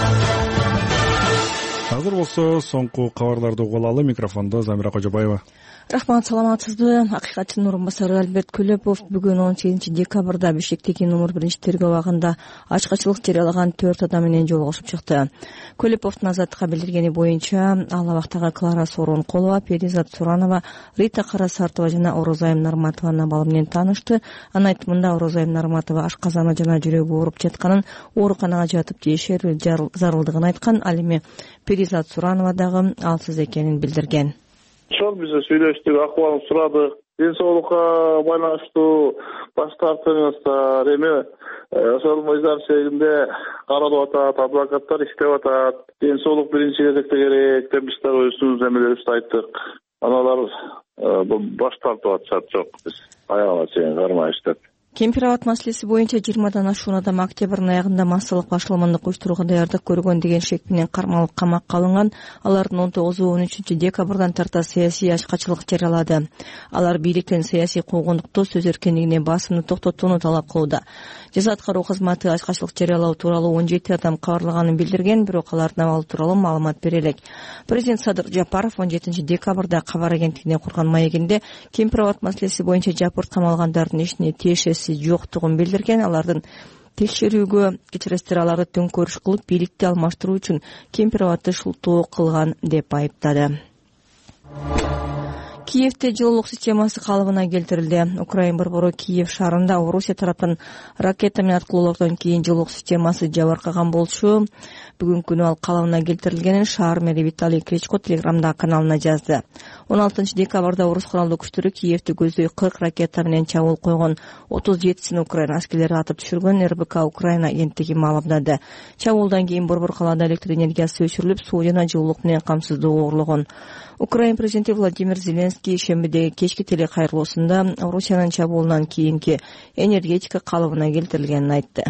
Азыр болсо соңку кабарларды угуп алалы. Микрофондо Замира Кожобаева. Рахмат, саламатсызбы? Акыйкаттын орун басары Альберт Көлөпов бүгүн он сегизинчи декабрда Бишкектеги номер биринчи тергөө абагында ачкачылык жарыялаган төрт адам менен жолугушуп чыкты. Көлөповдун Азаттыкка билдиргени боюнча, ал абактагы Клара Сооронкулова, Перизат Суранова, Рита Карасартова жана Орозайым Нарматованын абалы менен таанышты. Анын айтымында Орозайым Нарматова ашказаны жана жүрөгү ооруп жатканын, ооруканага жатып тиешерүү зарылдыгын айткан. Ал эми Перизат Суранова дагы алсыз экенин билдирген. Ошол биз сүйлөштүк, акыбалын сурадык. Ден соолукка байланыштуу баш тартыңыздар. Эми ошол мыйзам чегинде каралып атат, адвокаттар иштеп атат. Ден соолук биринчи кезекте керек деп биз дагы өзүбүз эмелерибизди айттык. Аналар баш тартып атышат. Жок, биз аягына чейин кармай иштеп. Кемпир-абад маселеси боюнча жыйырмадан ашуун адам октябрдын аягында массалык башаламандык уюштурууга даярдык көргөн деген шек менен кармалып камакка алынган. Алардын он тогузу он үчүнчү декабрдан тарта саясий ачкачылык жарыялады. Алар бийликтен саясий куугундукту, сөз эркиндигине басымды токтотууну талап кылууда. Жаза аткаруу кызматы ачкачылык жарыялоо тууралуу он жети адам кабарлаганын билдирген, бирок алардын абалы тууралуу маалымат бере элек. Президент Садыр Жапаров он жетинчи декабрда кабар агенттигине курган маегинде Кемпир-абад маселеси боюнча жапырт камалгандардын ишине тиешеси жоктугун билдирген. Алардын текшерүүгө кечиресиздер, аларды төңкөрүш кылып бийликти алмаштыруу үчүн Кемпир-абадты шултоо кылган деп айыптады. Киевде жылуулук системасы калыбына келтирилди. Украина борбору Киев шаарында Орусия тараптан ракета менен аткылоолордон кийин жылуулук системасы жабыркаган болчу. Бүгүнкү күнү ал калыбына келтирилгенин шаар мэри Виталий Кличко телеграмда каналына жазды. он алтынчы декабрда орус куралдуу күчтөрү Киевди көздөй кырк ракета менен чабуул койгон, отуз жетисин Украина аскерлери атып түшүргөн. эр бэ ка Украина агенттиги маалымдады. Чабуулдан кийин борбор калаада электр энергиясы өчүрүлүп, суу жана жылуулук менен камсыздоо оорулгон. Украина президенти Владимир Зеленский шембидеги кечки телекайрылуусунда Орусиянын чабуулунан кийинки энергетика калыбына келтирилгенин айтты.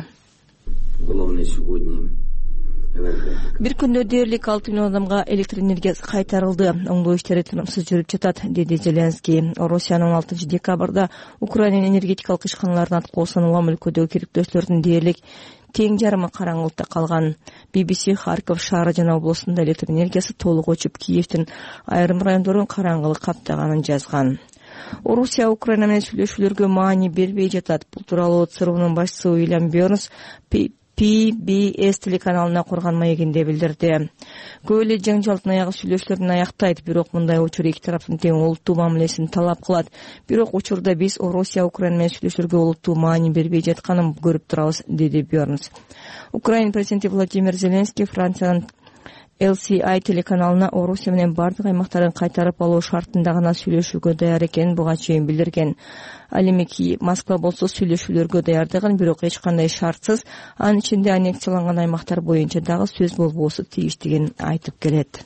Бир күндө дээрлик алты миллион адамга электр энергиясы кайтарылды. Оңдоо иштери тынымсыз жүрүп жатат, деди Зеленский. Орусиянын он алтынчы декабрда Украинанын энергетикалык ишканаларын аткылоосунан улам өлкөдөгү керектөөчүлөрдүн дээрлик тең жарымы караңгылыкта калган. би би си Харьков шаары жана областында электр энергиясы толук өчүп, Киевдин айрым райондорун караңгылык каптаганын жазган. Орусия Украина менен сүйлөшүүлөргө маани бербей жатат. Бул тууралуу ЦРУнун башчысы Уильям Бернс пи би эс телеканалына курган маегинде билдирди. Көп эле жаңжалдын аягы сүйлөшүүлөрдүн аяктайт, бирок мындай учур эки тараптын тең олуттуу мамилесин талап кылат. Бирок учурда биз Орусия Украина менен сүйлөшүүлөргө олуттуу маани бербей жатканын көрүп турабыз, деди Бернс. Украина президенти Владимир Зеленский Франциянын эл си ай телеканалына Орусия менен бардык аймактарын кайтарып алуу шартында гана сүйлөшүүгө даяр экенин буга чейин билдирген. Ал эми Москва болсо сүйлөшүүлөргө даярдыгын, бирок эч кандай шартсыз, анын ичинде аннексияланган аймактар боюнча дагы сөз болбосу тийиштигин айтып келет.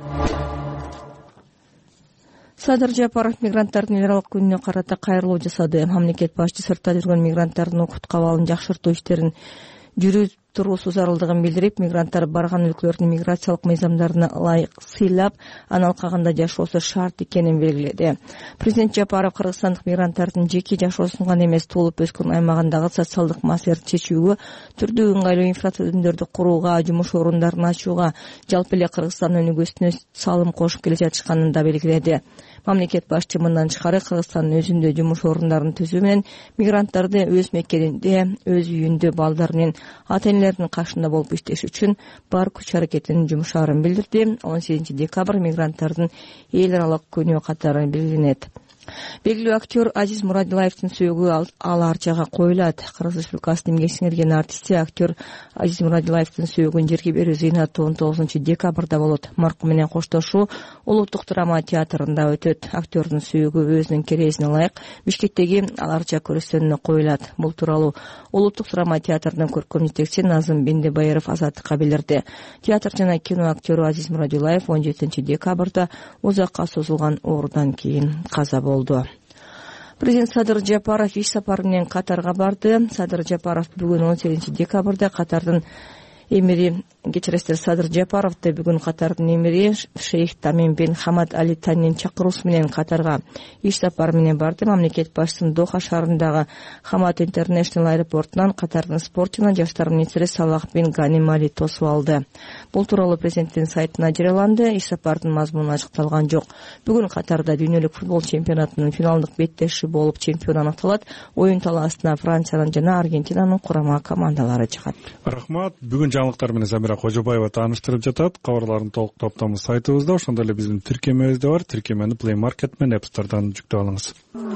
Садыр Жапаров мигранттардын эл аралык күнүнө карата кайрылуу жасады. Мамлекет башчысы сыртта жүргөн мигранттардын укут кабалын жакшыртуу иштерин жүрүп туруусу зарылдыгын билдирип, мигранттар барган өлкөлөрдүн миграциялык мыйзамдарына ылайык сыйлап, анын алкагында жашоосу шарт экенин белгиледи. Президент Жапаров кыргызстандык мигранттардын жеке жашоосун гана эмес, туулуп өскөн аймагындагы социалдык маселелерди чечүүгө, түрдүү ыңгайлуу инфратүзүмдөрдү курууга, жумуш орундарын ачууга, жалпы эле Кыргызстандын өнүгүүсүнө салым кошуп келе жатышканын да белгиледи. Мамлекет башчы мындан тышкары Кыргызстандын өзүндө жумуш орундарын түзүү менен мигранттарды өз мекенинде, өз үйүндө балдар менен ата-энелеринин кашында болуп иштеш үчүн бар күч аракетин жумшаарын билдирди. он сегизинчи декабрь мигранттардын эл аралык күнү катары белгиленет. Белгилүү актер Азиз Мурадилаевдин сөөгү ал арчага коюлат. Кыргыз Республикасынын эмгек сиңирген артисти актер Азиз Мурадилаевдин сөөгүн жерге берүү зыйнаты он тогузунчу декабрда болот. Маркум менен коштошуу Улуттук драма театрында өтөт. Актердин сөөгү өзүнүн керезине ылайык Бишкектеги ал арча көрүстөнүнө коюлат. Бул тууралуу Улуттук драма театрдын көркөм жетекчиси Назым Бендебаеров Азаттыкка билдирди. Театр жана кино актеру Азиз Мурадилаев он жетинчи декабрда узакка созулган оорудан кийин каза болду. Президент Садыр Жапаров иш сапары менен Катарга барды. Садыр Жапаров бүгүн он сегизинчи декабрда Катардын эмири кечиресиздер Садыр Жапаровду бүгүн Катардын эмири Шейх Тамим бен Хамад Али Танин чакыруусу менен Катарга иш сапары менен барды. Мамлекет башчысынын Доха шаарындагы Хамад Интернешнл аэропортунан Катардын спорт жана жаштар министри Салах бен Ганим Али тосуп алды. Бул тууралуу президенттин сайтына жарыяланды. Иш сапардын мазмуну ачыкталган жок. Бүгүн Катарда дүйнөлүк футбол чемпионатынын финалдык беттеши болуп чемпион аныкталат. Оюн талаасына Франциянын жана Аргентинанын курама командалары чыгат. Рахмат. Бүгүн жаңылыктар менен Замира Кожобаева тааныштырып жатат. Кабарлардын толук топтому сайтыбызда, ошондой эле биздин тиркемебизде бар. Тиркемени Play Market менен App Store'дан жүктөп алыңыз.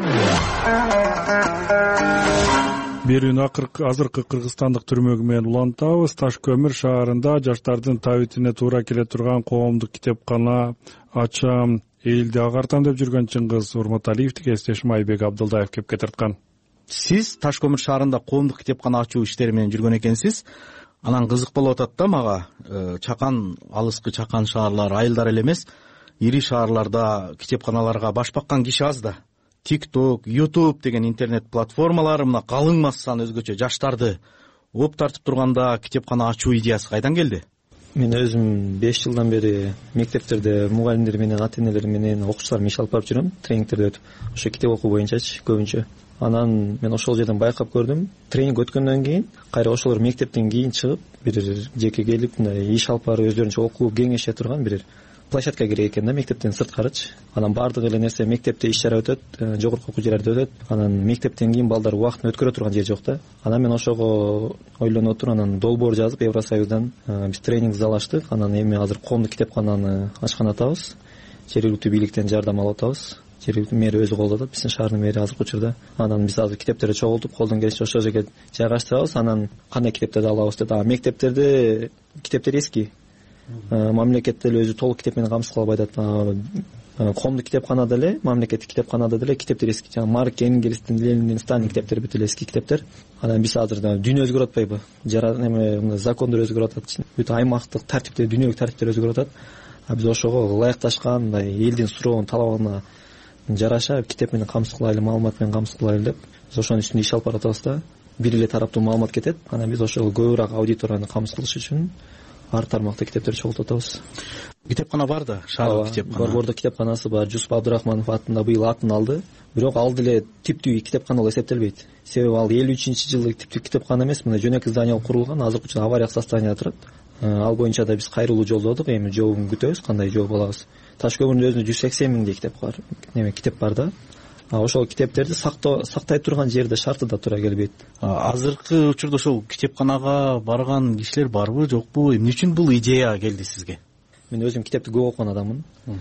Берүүнү азыркы кыргызстандык түрмөгү менен улантабыз. Таш көмүр шаарында жаштардын табитине туура келе турган коомдук китепкана ачам, элди агартам деп жүргөн Чыңгыз Урматалиевди эстешим Айбек Абдылдаев кепке тарткан. Сиз Таш көмүр шаарында коомдук китепкана ачуу иштери менен жүргөн экенсиз. Анан кызык болуп атат да мага. Чакан, алыскы чакан шаарлар, айылдар эле эмес, ири шаарларда китепканаларга баш баккан киши аз да. TikTok, YouTube деген интернет платформалары мына калың массаны өзгөчө жаштарды оп тартып турганда китепкана ачуу идеясы кайдан келди? Мен өзүм беш жылдан бери мектептерде мугалимдер менен, ата-энелер менен, окуучулар иш алып барып жүрөм, тренингтерди өтүп. Ошо китеп окуу боюнчачы көбүнчө. Анан мен ошол жерден байкап көрдүм. Тренинг өткөндөн кийин, кайра ошолор мектептен кийин чыгып, бир жеке келип, мындай иш алып барып өздөрүнчө окуу, кеңеше турган бир площадка керек экен да, мектептен сырткарычы. Анан баардык эле нерсе мектепте иш чара өтөт, жогорку окуу жерлерде өтөт. Анан мектептен кийин балдар убактын өткөрө турган жер жок да. Анан мен ошого ойлонуп отуруп, анан долбоор жазып Евросоюздан биз тренинг зал ачтык. Анан эми азыр коомдук китепкананы ачкан атабыз. Жергиликтүү бийликтен жардам алып атабыз. Жергиликтүү мэри өзү колдоп атат, биздин шаардын мэри азыркы учурда. Анан биз азыр китептерди чогултуп, колдон келишинче ошол жерге жайгаштырабыз. Анан кандай китептерди алабыз деп, а мектептерде китептер эски. Мамлекет деле өзү толук китеп менен камсыз кылып айтат. Коомдук китепканада эле, мамлекеттик китепканада деле китептер эски. Жана Марк Энгельстин, Ленин, Сталин китептери бүт эле эски китептер. Анан биз азыр дүйнө өзгөрүп атпайбы? Жара эме закондор өзгөрүп атат. Бүт аймактык тартиптер, дүйнөлүк тартиптер өзгөрүп атат. А биз ошого ылайыкташкан, мындай элдин суроонун талабына жараша китеп менен камсыз кылайлы, маалымат менен камсыз кылайлы деп биз ошонун үстүндө иш алып баратабыз да. Бир эле тараптуу маалымат кетет. Анан биз ошол көбүрөөк аудиторияны камсыз кылыш үчүн ар тармакта китептерди чогултуп атабыз. Китепкана бар да, шаардык китепкана. Борбордо китепканасы бар. Жусуп Абдурахманов атында быйыл атын алды. Бирок ал деле типтүү китепкана болуп эсептелбейт. Себеби ал элүү үчүнчү жылы типтүү китепкана эмес, мына жөнөкөй здание курулган, азыркы учурда авариялык состояниеда турат. Ал боюнча да биз кайрылуу жолдодук, эми жообун күтөбүз, кандай жооп алабыз. Таш көмүрдүн өзүндө жүз сексен миңдей китеп бар. Неме китеп бар да. А ошол китептерди сактоо сактай турган жерде шарты да туура келбейт. Азыркы учурда ошол китепканага барган кишилер барбы, жокпу? Эмне үчүн бул идея келди сизге? Мен өзүм китепти көп окуган адаммын.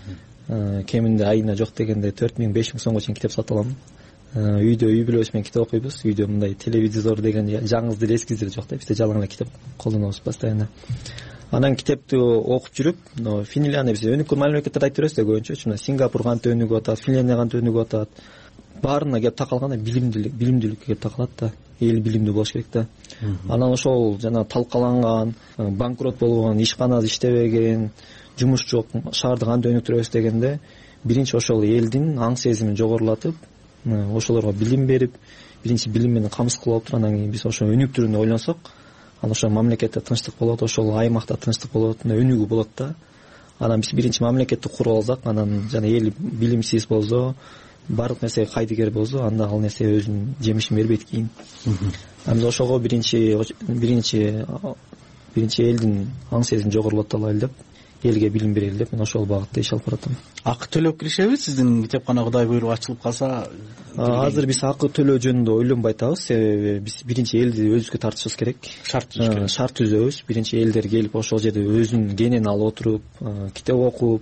Кеминде айына жок дегенде төрт миң беш миң сомго чейин китеп сатып алам. Үйдө үй бүлөбүз менен китеп окуйбуз. Үйдө мындай телевизор деген жаңызды эскиздер жок да, бизде жалаң эле китеп колдонобуз постоянно. Анан китепти окуп жүрүп, Финляндия биз өнүккөн мамлекеттерди айтып беребиз да көбүнчө. Сингапур кантип өнүгүп атат, Финляндия кантип өнүгүп атат. Баарына келип такалганда билимдүүлүк, билимдүүлүккө келип такалат да. Эл билимдүү болуш керек да. Анан ошол жана талкаланган, банкрот болгон, ишканасы иштебеген, жумуш жок, шаарды кантип өнүктүрөбүз дегенде, биринчи ошол элдин аң сезимин жогорулатып, ошолорго билим берип, биринчи билим менен камсыз кылып алып туруп, анан кийин биз ошо өнүктүрүүнү ойлонсок, анан ошо мамлекетте тынчтык болот, ошол аймакта тынчтык болот, өнүгүү болот да. Анан биз биринчи мамлекетти куруп алсак, анан жана эл билимсиз болсо, баардык нерсеге кайдыгер болсо, анда ал нерсе өзүнүн жемишин бербейт кийин. Биз ошого биринчи биринчи биринчи элдин аң сезин жогорулата алайлы деп, элге билим берели деп мен ошол багытта иш алып баратам. Акы төлөп киришеби сиздин китепкана Кудай буйруп ачылып калса? Азыр биз акы төлөө жөнүндө ойлонбой атабыз, себеби биз биринчи элди өзүбүзгө тартышыбыз керек. Шарт түзүш керек. Шарт түзөбүз. Биринчи элдер келип ошол жерде өзүнүн кенен алып отуруп, китеп окуп,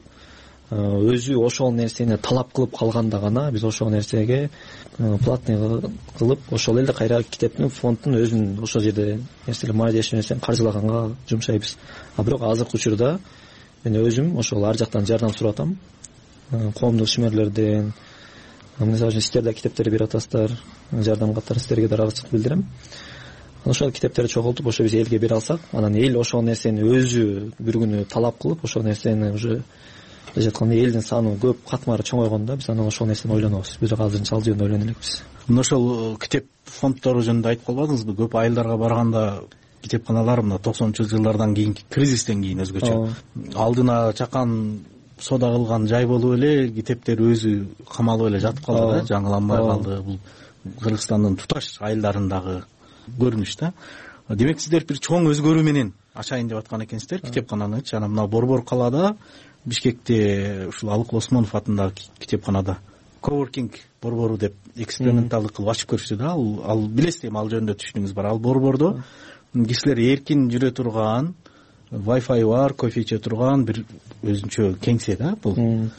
өзү ошол нерсени талап кылып калганда гана биз ошол нерсеге платный кылып, ошол элде кайра китептин фондун өзүнүн ошол жерде нерселер молодежь нерсени каржылаганга жумшайбыз. А бирок азыркы учурда мен өзүм ошол ар жактан жардам сурап атам. Коомдук ишмерлерден, мисалы үчүн сиздер да китептер берип атасыздар, жардам катары сиздерге да ыраазычылык билдирем. Ошол китептерди чогултуп, ошо биз элге бере алсак, анан эл ошол нерсени өзү бир күнү талап кылып, ошол нерсени уже эже айтканда элдин саны көп, катмары чоңойгондо биз анан ошол нерсени ойлонобуз. Бирок азырынча ал жөнүндө ойлоно элекпиз. Мына ошол китеп фонддору жөнүндө айтып калбадыңызбы? Көп айылдарга барганда китепканалар мына токсонунчу жылдардан кийинки кризистен кийин өзгөчө алдына чакан сода кылган жай болуп эле китептер өзү камалып эле жатып калды да, жаңыланбай калды. Бул Кыргызстандын туташ айылдарындагы көрүнүш да. Демек сиздер бир чоң өзгөрүү менен ачайын деп аткан экенсиздер китепкананычы. Анан мына Борбор калаада, Бишкекте ушул Алык Осмонов атындагы китепканада Coworking борбору деп эксперименталдык кылып ачып көрүштү да. Ал ал билесиз эми ал жөнүндө түшүнүгүңүз бар. Ал борбордо кишилер эркин жүрө турган, Wi-Fi бар, кофе иче турган бир өзүнчө кеңсе да бул.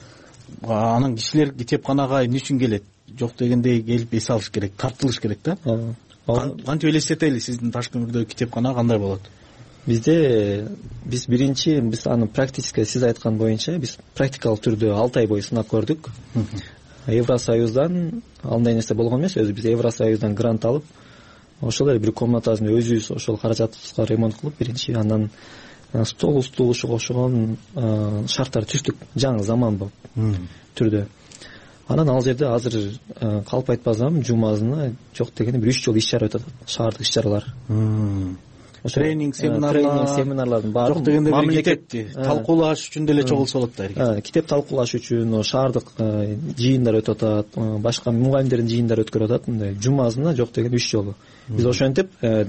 Анан кишилер китепканага эмне үчүн келет? Жок дегенде келип эс алыш керек, тартылыш керек да. Кантип элестетели сиздин Таш көмүрдөгү китепкана кандай болот? Бизде биз биринчи биз аны практически сиз айткан боюнча биз практикалык түрдө алты ай бою сынап көрдүк. Евросоюздан андай нерсе болгон эмес, өзү биз Евросоюздан грант алып, ошол эле бир комнатасын өзүбүз ошол каражатыбызга ремонт кылып, биринчи андан стол стул ушуга окшогон шарттар түздүк, жаңы заманбап түрдө. Анан ал жерде азыр калп айтпасам жумасына жок дегенде бир үч жолу иш чара өтөт, шаардык иш чаралар. Тренинг, семинарлар, семинарлардын баары жок дегенде мамлекетти талкуулаш үчүн деле чогулса болот да. Китеп талкуулаш үчүн шаардык жыйындар өтүп атат, башка мугалимдердин жыйындары өткөрүп атат. Мындай жумасына жок дегенде үч жолу. Биз ошентип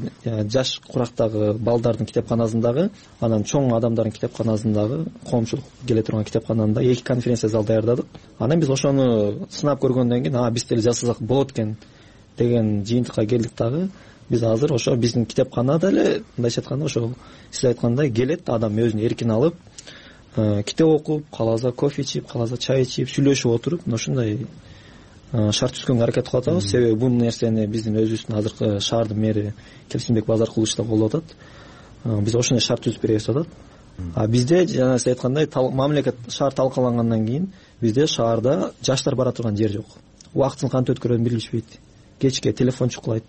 жаш курактагы балдардын китепканасындагы, анан чоң адамдардын китепканасындагы, коомчулук келе турган китепканасында эки конференция зал даярдадык. Анан биз ошону сынап көргөндөн кийин, а биз деле жасасак болот экен деген жыйынтыкка келдик дагы. Биз азыр ошо биздин китепканада эле мындайча айтканда ошо сиз айткандай келет адам өзүн эркин алып, китеп окуп, кааласа кофе ичип, кааласа чай ичип, сүйлөшүп отуруп, ушундай шарт түзгөнгө аракет кылып атабыз. Себеби бул нерсени биздин өзүбүздүн азыркы шаардын мэри Келсинбек Базаркулович да колдоп атат. Биз ошондой шарт түзүп беребиз деп атат. А бизде жана сиз айткандай мамлекет шаар талкалангандан кийин бизде шаарда жаштар бара турган жер жок. Убактын кантип өткөрөөрүн билишпейт. Кечке телефон чукулайт.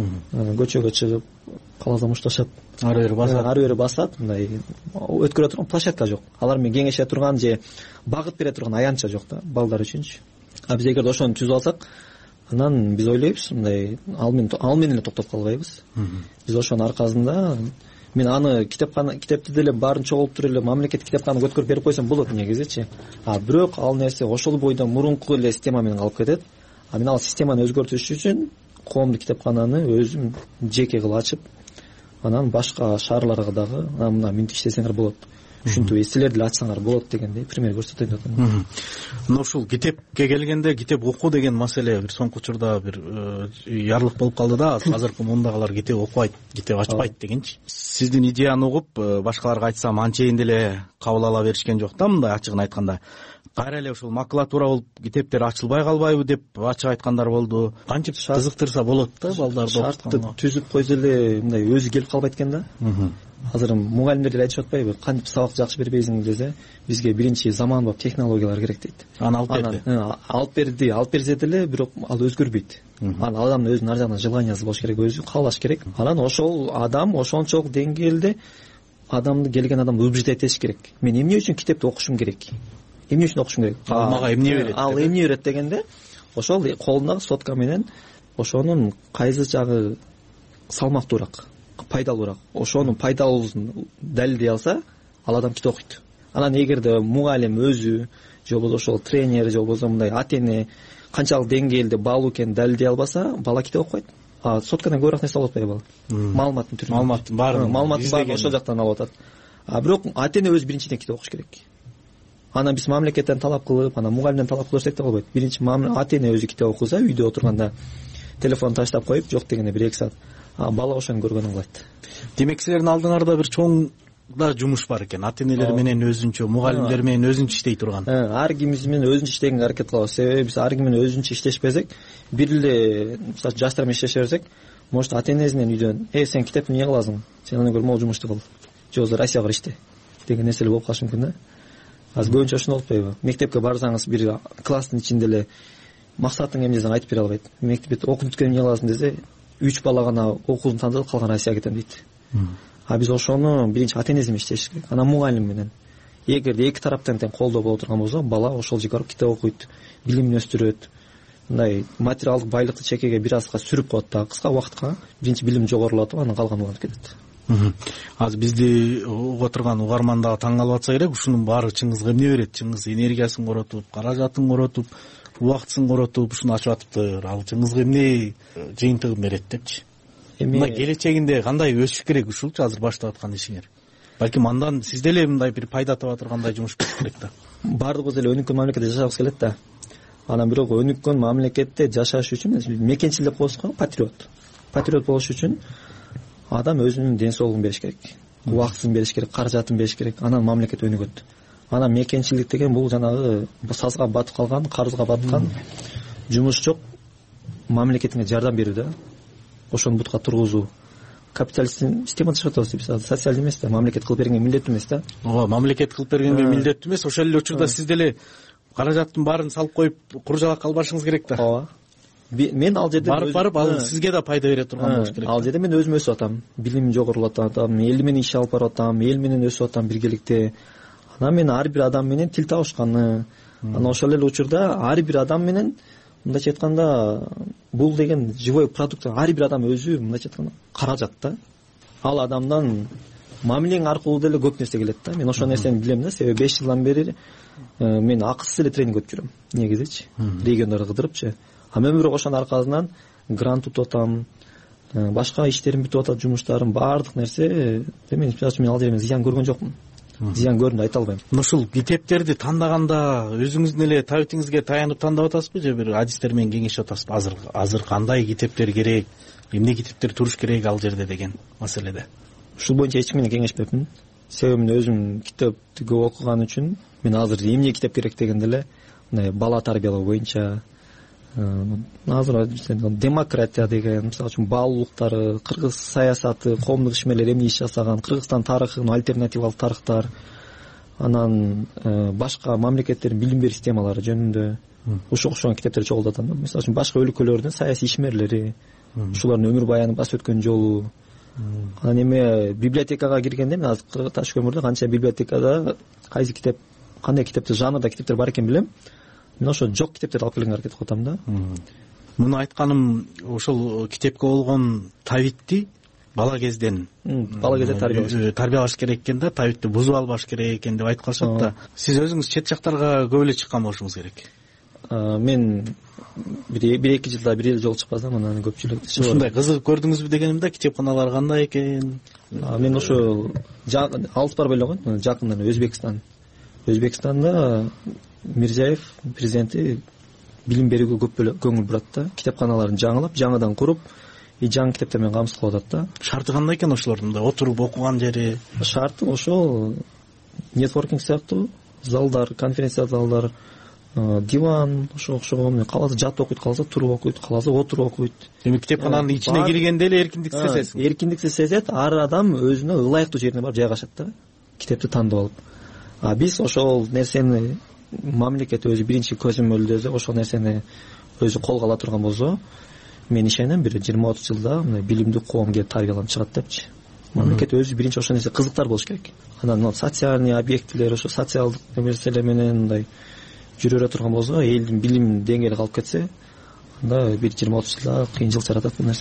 Көчөгө чыгып, кааласа мушташат. Ары бери басат. Ары бери басат. Мындай өткөрө турган площадка жок. Алар менен кеңеше турган же багыт бере турган аянтча жок да, балдар үчүнчү. А биз эгерде ошону түзүп алсак, анан биз ойлойбуз, мындай ал менен ал менен эле токтоп калбайбыз. Биз ошонун аркасында мен аны китепкана китепти деле баарын чогултуруп эле мамлекет китепканага өткөрүп берип койсом болот негизичи. А бирок ал нерсе ошол бойдо мурунку эле система менен калып кетет. А мен ал системаны өзгөртүш үчүн коомдук китепкананы өзүм жеке кылып ачып, анан башка шаарларга дагы мына мынтип иштесеңер болот, ушинтип силер деле ачсаңар болот дегендей пример көрсөтөйүн деп атам. Мына ушул китепке келгенде китеп окуу деген маселе бир соңку учурда бир ярлык болуп калды да, азыркы мундагылар китеп окубайт, китеп ачпайт дегенчи. Сиздин идеяны угуп башкаларга айтсам анчейин деле кабыл ала беришкен жок да, мындай ачыгын айтканда. Кайра эле ушул макулатура болуп китептер ачылбай калбайбы деп ачык айткандар болду. Кантип кызыктырса болот да балдарды окутканга. Шартты түзүп койсо эле мындай өзү келип калбайт экен да. Азыр мугалимдер деле айтышып атпайбы, кантип сабак жакшы бербейсиң десе, бизге биринчи заманбап технологиялар керек дейт. Аны алып берди. Алып берди, алып берсе деле, бирок ал өзгөрбөйт. Анан адамдын өзүнүн ар жагынан желаниясы болуш керек, өзү каалаш керек. Анан ошол адам ошончолук деңгээлде адамды келген адамды убеждать этиш керек. Мен эмне үчүн китепти окушум керек? Эмне үчүн окушум керек? Ал мага эмне берет? Ал эмне берет дегенде, ошол колундагы сотка менен ошонун кайсы жагы салмактуураак, пайдалуураак. Ошонун пайдалуусун далилдей алса, ал адам китеп окуйт. Анан эгерде мугалим өзү же болбосо ошол тренер же болбосо мындай ата эне канчалык деңгээлде баалуу экенин далилдей албаса, бала китеп окубайт. А соткадан көбүрөөк нерсе алып атпайбы бала? Маалыматтын түрүндө. Маалыматтын баарын маалыматтын баарын ошол жактан алып атат. А бирок ата эне өзү биринчиден китеп окуш керек. Анан биз мамлекеттен талап кылып, анан мугалимден талап кылып десек да болбойт. Биринчи ата эне өзү китеп окуса, үйдө отурганда телефонун таштап коюп, жок дегенде бир эки саат, а бала ошону көргөнүн кылат. Демек силердин алдыңарда бир чоң да жумуш бар экен. Ата энелер менен өзүнчө, мугалимдер менен өзүнчө иштей турган. Ар кимибиз менен өзүнчө иштегенге аракет кылабыз. Себеби биз ар ким менен өзүнчө иштешпесек, бир эле жаштар менен иштеше берсек, может ата энесинен үйдөн, "Э, сен китепти эмне кыласың? Сен аны көрүп могул жумушту кыл. Же болбосо Россияга бар иште." деген нерселер болуп калышы мүмкүн да. Азыр көбүнчө ошондой болуп атпайбы? Мектепке барсаңыз, бир класстын ичинде эле максатың эмне десең айтып бере албайт. Мектепте окуп бүткөн эмне кыласың десе, үч бала гана окуусун тандап, калган Россияга кетем дейт. А биз ошону биринчи ата энеси менен иштеш керек. Анан мугалим менен. Эгерде эки тараптан тең колдоо боло турган болсо, бала ошол жерге барып китеп окуйт, билимин өстүрөт. Мындай материалдык байлыкты чекеге бир азга сүрүп коет да, кыска убакытка биринчи билим жогорулатып, анан калган убакыт кетет. Азыр бизди уга турган угарман дагы таң калып атса керек, ушунун баары Чыңгызга эмне берет? Чыңгыз энергиясын коротуп, каражатын коротуп, убактысын коротуп, ушуну ачып атыптыр. Ал Чыңгызга эмне жыйынтыгын берет депчи? Мына келечегинде кандай өсүш керек ушулчу азыр баштап аткан ишиңер? Балким андан сиз деле мындай бир пайда таба тургандай жумуш керек да. Бардыгыбыз эле өнүккөн мамлекетте жашагыбыз келет да. Анан бирок өнүккөн мамлекетте жашаш үчүн мекенчил деп коебуз го, патриот. Патриот болуш үчүн адам өзүнүн ден соолугун бериш керек, убактысын бериш керек, каражатын бериш керек. Анан мамлекет өнүгөт. Анан мекенчилик деген бул жанагы сазга батып калган, карызга баткан жумуш жок мамлекетиңе жардам берүү да. Ошону бутка тургузуу. Капиталисттин система деп атабыз биз. Социалдык эмес да, мамлекет кылып бергенге милдеттүү эмес да. Ооба, мамлекет кылып бергенге милдеттүү эмес. Ошол эле учурда сиз деле каражаттын баарын салып коюп, кур жалакка албашыңыз керек да. Ооба. Мен ал жерде барып барып ал сизге да пайда бере турган болуш керек. Ал жерде мен өзүм өсүп атам, билимим жогорулатып атам, эл менен иш алып барып атам, эл менен өсүп атам биргеликте. Анан мен ар бир адам менен тил табышканы, анан ошол эле учурда ар бир адам менен мындайча айтканда бул деген живой продукт. Ар бир адам өзү мындайча айтканда каражат да. Ал адамдан мамилең аркылуу деле көп нерсе келет да. Мен ошол нерсени билем да, себеби беш жылдан бери мен акысыз эле тренинг өтүп жүрөм. Негизичи региондорду кыдырыпчы. А мен бирок ошонун аркасынан грант утуп атам, башка иштерим бүтүп атат, жумуштарым, баардык нерсе. Мен мен ал жерден зыян көргөн жокмун. Зыян көрдүм деп айта албайм. Ушул китептерди тандаганда өзүңүздүн эле табитиңизге таянып тандап атасызбы же бир адистер менен кеңешип атасызбы? Азыр азыр кандай китептер керек, эмне китептер туруш керек ал жерде деген маселеде? Ушул боюнча эч ким менен кеңешпепмин. Себеби мен өзүм китепти көп окуган үчүн мен азыр эмне китеп керек дегенде эле мындай бала тарбиялоо боюнча, азыр демократия деген, мисалы үчүн баалуулуктары, кыргыз саясаты, коомдук ишмерлер эмне иш жасаган, Кыргызстан тарыхын, альтернативалык тарыхтар, анан башка мамлекеттердин билим берүү системалары жөнүндө ушул окшогон китептерди чогултатам. Мисалы үчүн башка өлкөлөрдүн саясий ишмерлери, ушулардын өмүр баяны, басып өткөн жолу. Анан эме библиотекага киргенде мен азыр Таш көмүрдө канча библиотекада кайсы китеп, кандай китепти, жанрда китептер бар экен билем. Мен ошо жок китептерди алып келгенге аракет кылып атам да. Муну айтканым ошол китепке болгон табитти бала кезден бала кезден тарбиялаш тарбиялаш керек экен да, табитти бузуп албаш керек экен деп айтып калышат да. Сиз өзүңүз чет жактарга көп эле чыккан болушуңуз керек. Мен бир эки жылда бир эле жолу чыкпасам, анан көпчүлүк ушундай кызыгып көрдүңүзбү дегеним да, китепканалар кандай экен? Мен ошо алыс барбай эле койгом, жакындан Өзбекстан. Өзбекстанда Мирзиев президенти билим берүүгө көп көңүл бурат да. Китепканаларын жаңылап, жаңыдан куруп, и жаңы китептер менен камсыз кылып атат да. Шарты кандай экен ошолордун? Отуруп окуган жери? Шарты ошол нетворкинг сыяктуу залдар, конференция залдар, диван, ошо окшогон. Кааласа жатып окуйт, кааласа туруп окуйт, кааласа отуруп окуйт. Эми китепкананын ичине киргенде эле эркиндик сезесиз. Эркиндикти сезет, ар адам өзүнө ылайыктуу жерине барып жайгашат да, китепти тандап алып. А биз ошол нерсени мамлекет өзү биринчи көзөмөлдөсө, ошол нерсени өзү колго ала турган болсо, мен ишенем бир жыйырма отуз жылда мындай билимдүү коом келип тарбияланып чыгат депчи. Мамлекет өзү биринчи ошол нерсе кызыктар болуш керек. Анан социальный объектилер, ошо социалдык нерселер менен мындай жүрө бере турган болсо, элдин билим деңгээли калып кетсе, анда бир жыйырма отуз жылда кыйынчылык жаратат бул нерсе.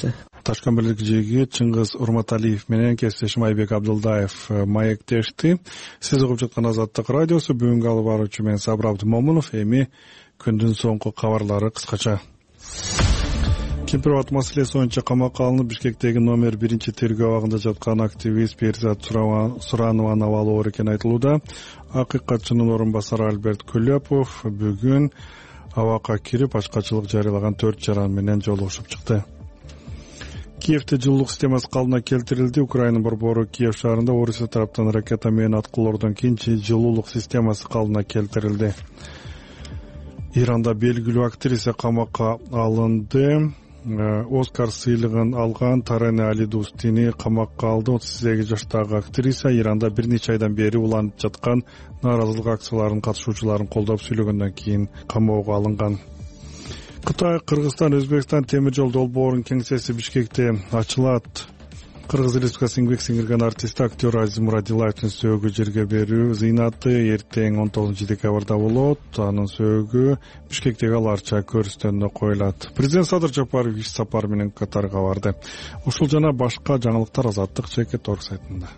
Ташкамберлик жеги Чыңгыз Урматалиев менен кесиптешим Айбек Абдылдаев маектешти. Сиз угуп жаткан Азаттык радиосу. Бүгүнкү алып баруучу мен Сабыр Абдымомунов. Эми күндүн соңку кабарлары кыскача. Кемпирабад маселеси боюнча камакка алынып Бишкектеги номер биринчи тергөө абагында жаткан активист Перизат Суранованын абалы оор экени айтылууда. Акыйкатчынын орун басары Альберт Кулепов бүгүн абакка кирип ачкачылык жарыялаган төрт жаран менен жолугушуп чыкты. Киевде жылуулук системасы калыбына келтирилди. Украинанын борбору Киев шаарында Орусия тараптан ракета менен аткылоодон кийин жылуулук системасы калыбына келтирилди. Иранда белгилүү актриса камакка алынды. Оскар сыйлыгын алган Тарене Алидустини камакка алды. отуз сегиз жаштагы актриса Иранда бир нече айдан бери уланып жаткан нааразылык акцияларынын катышуучуларын колдоп сүйлөгөндөн кийин камоого алынган. Кытай, Кыргызстан, Өзбекстан темир жол долбоорунун кеңсеси Бишкекте ачылат. Кыргыз Республикасынын еңбек сиңирген артисти актер Азиз Мурадилаевдин сөөгү жерге берүү зыйнаты эртең он тогузунчу декабрда болот. Анын сөөгү Бишкектеги Аларча көрүстөнүнө коюлат. Президент Садыр Жапаров иш сапар менен Катарга барды. Ушул жана башка жаңылыктар Азаттык Чекет орг сайтында.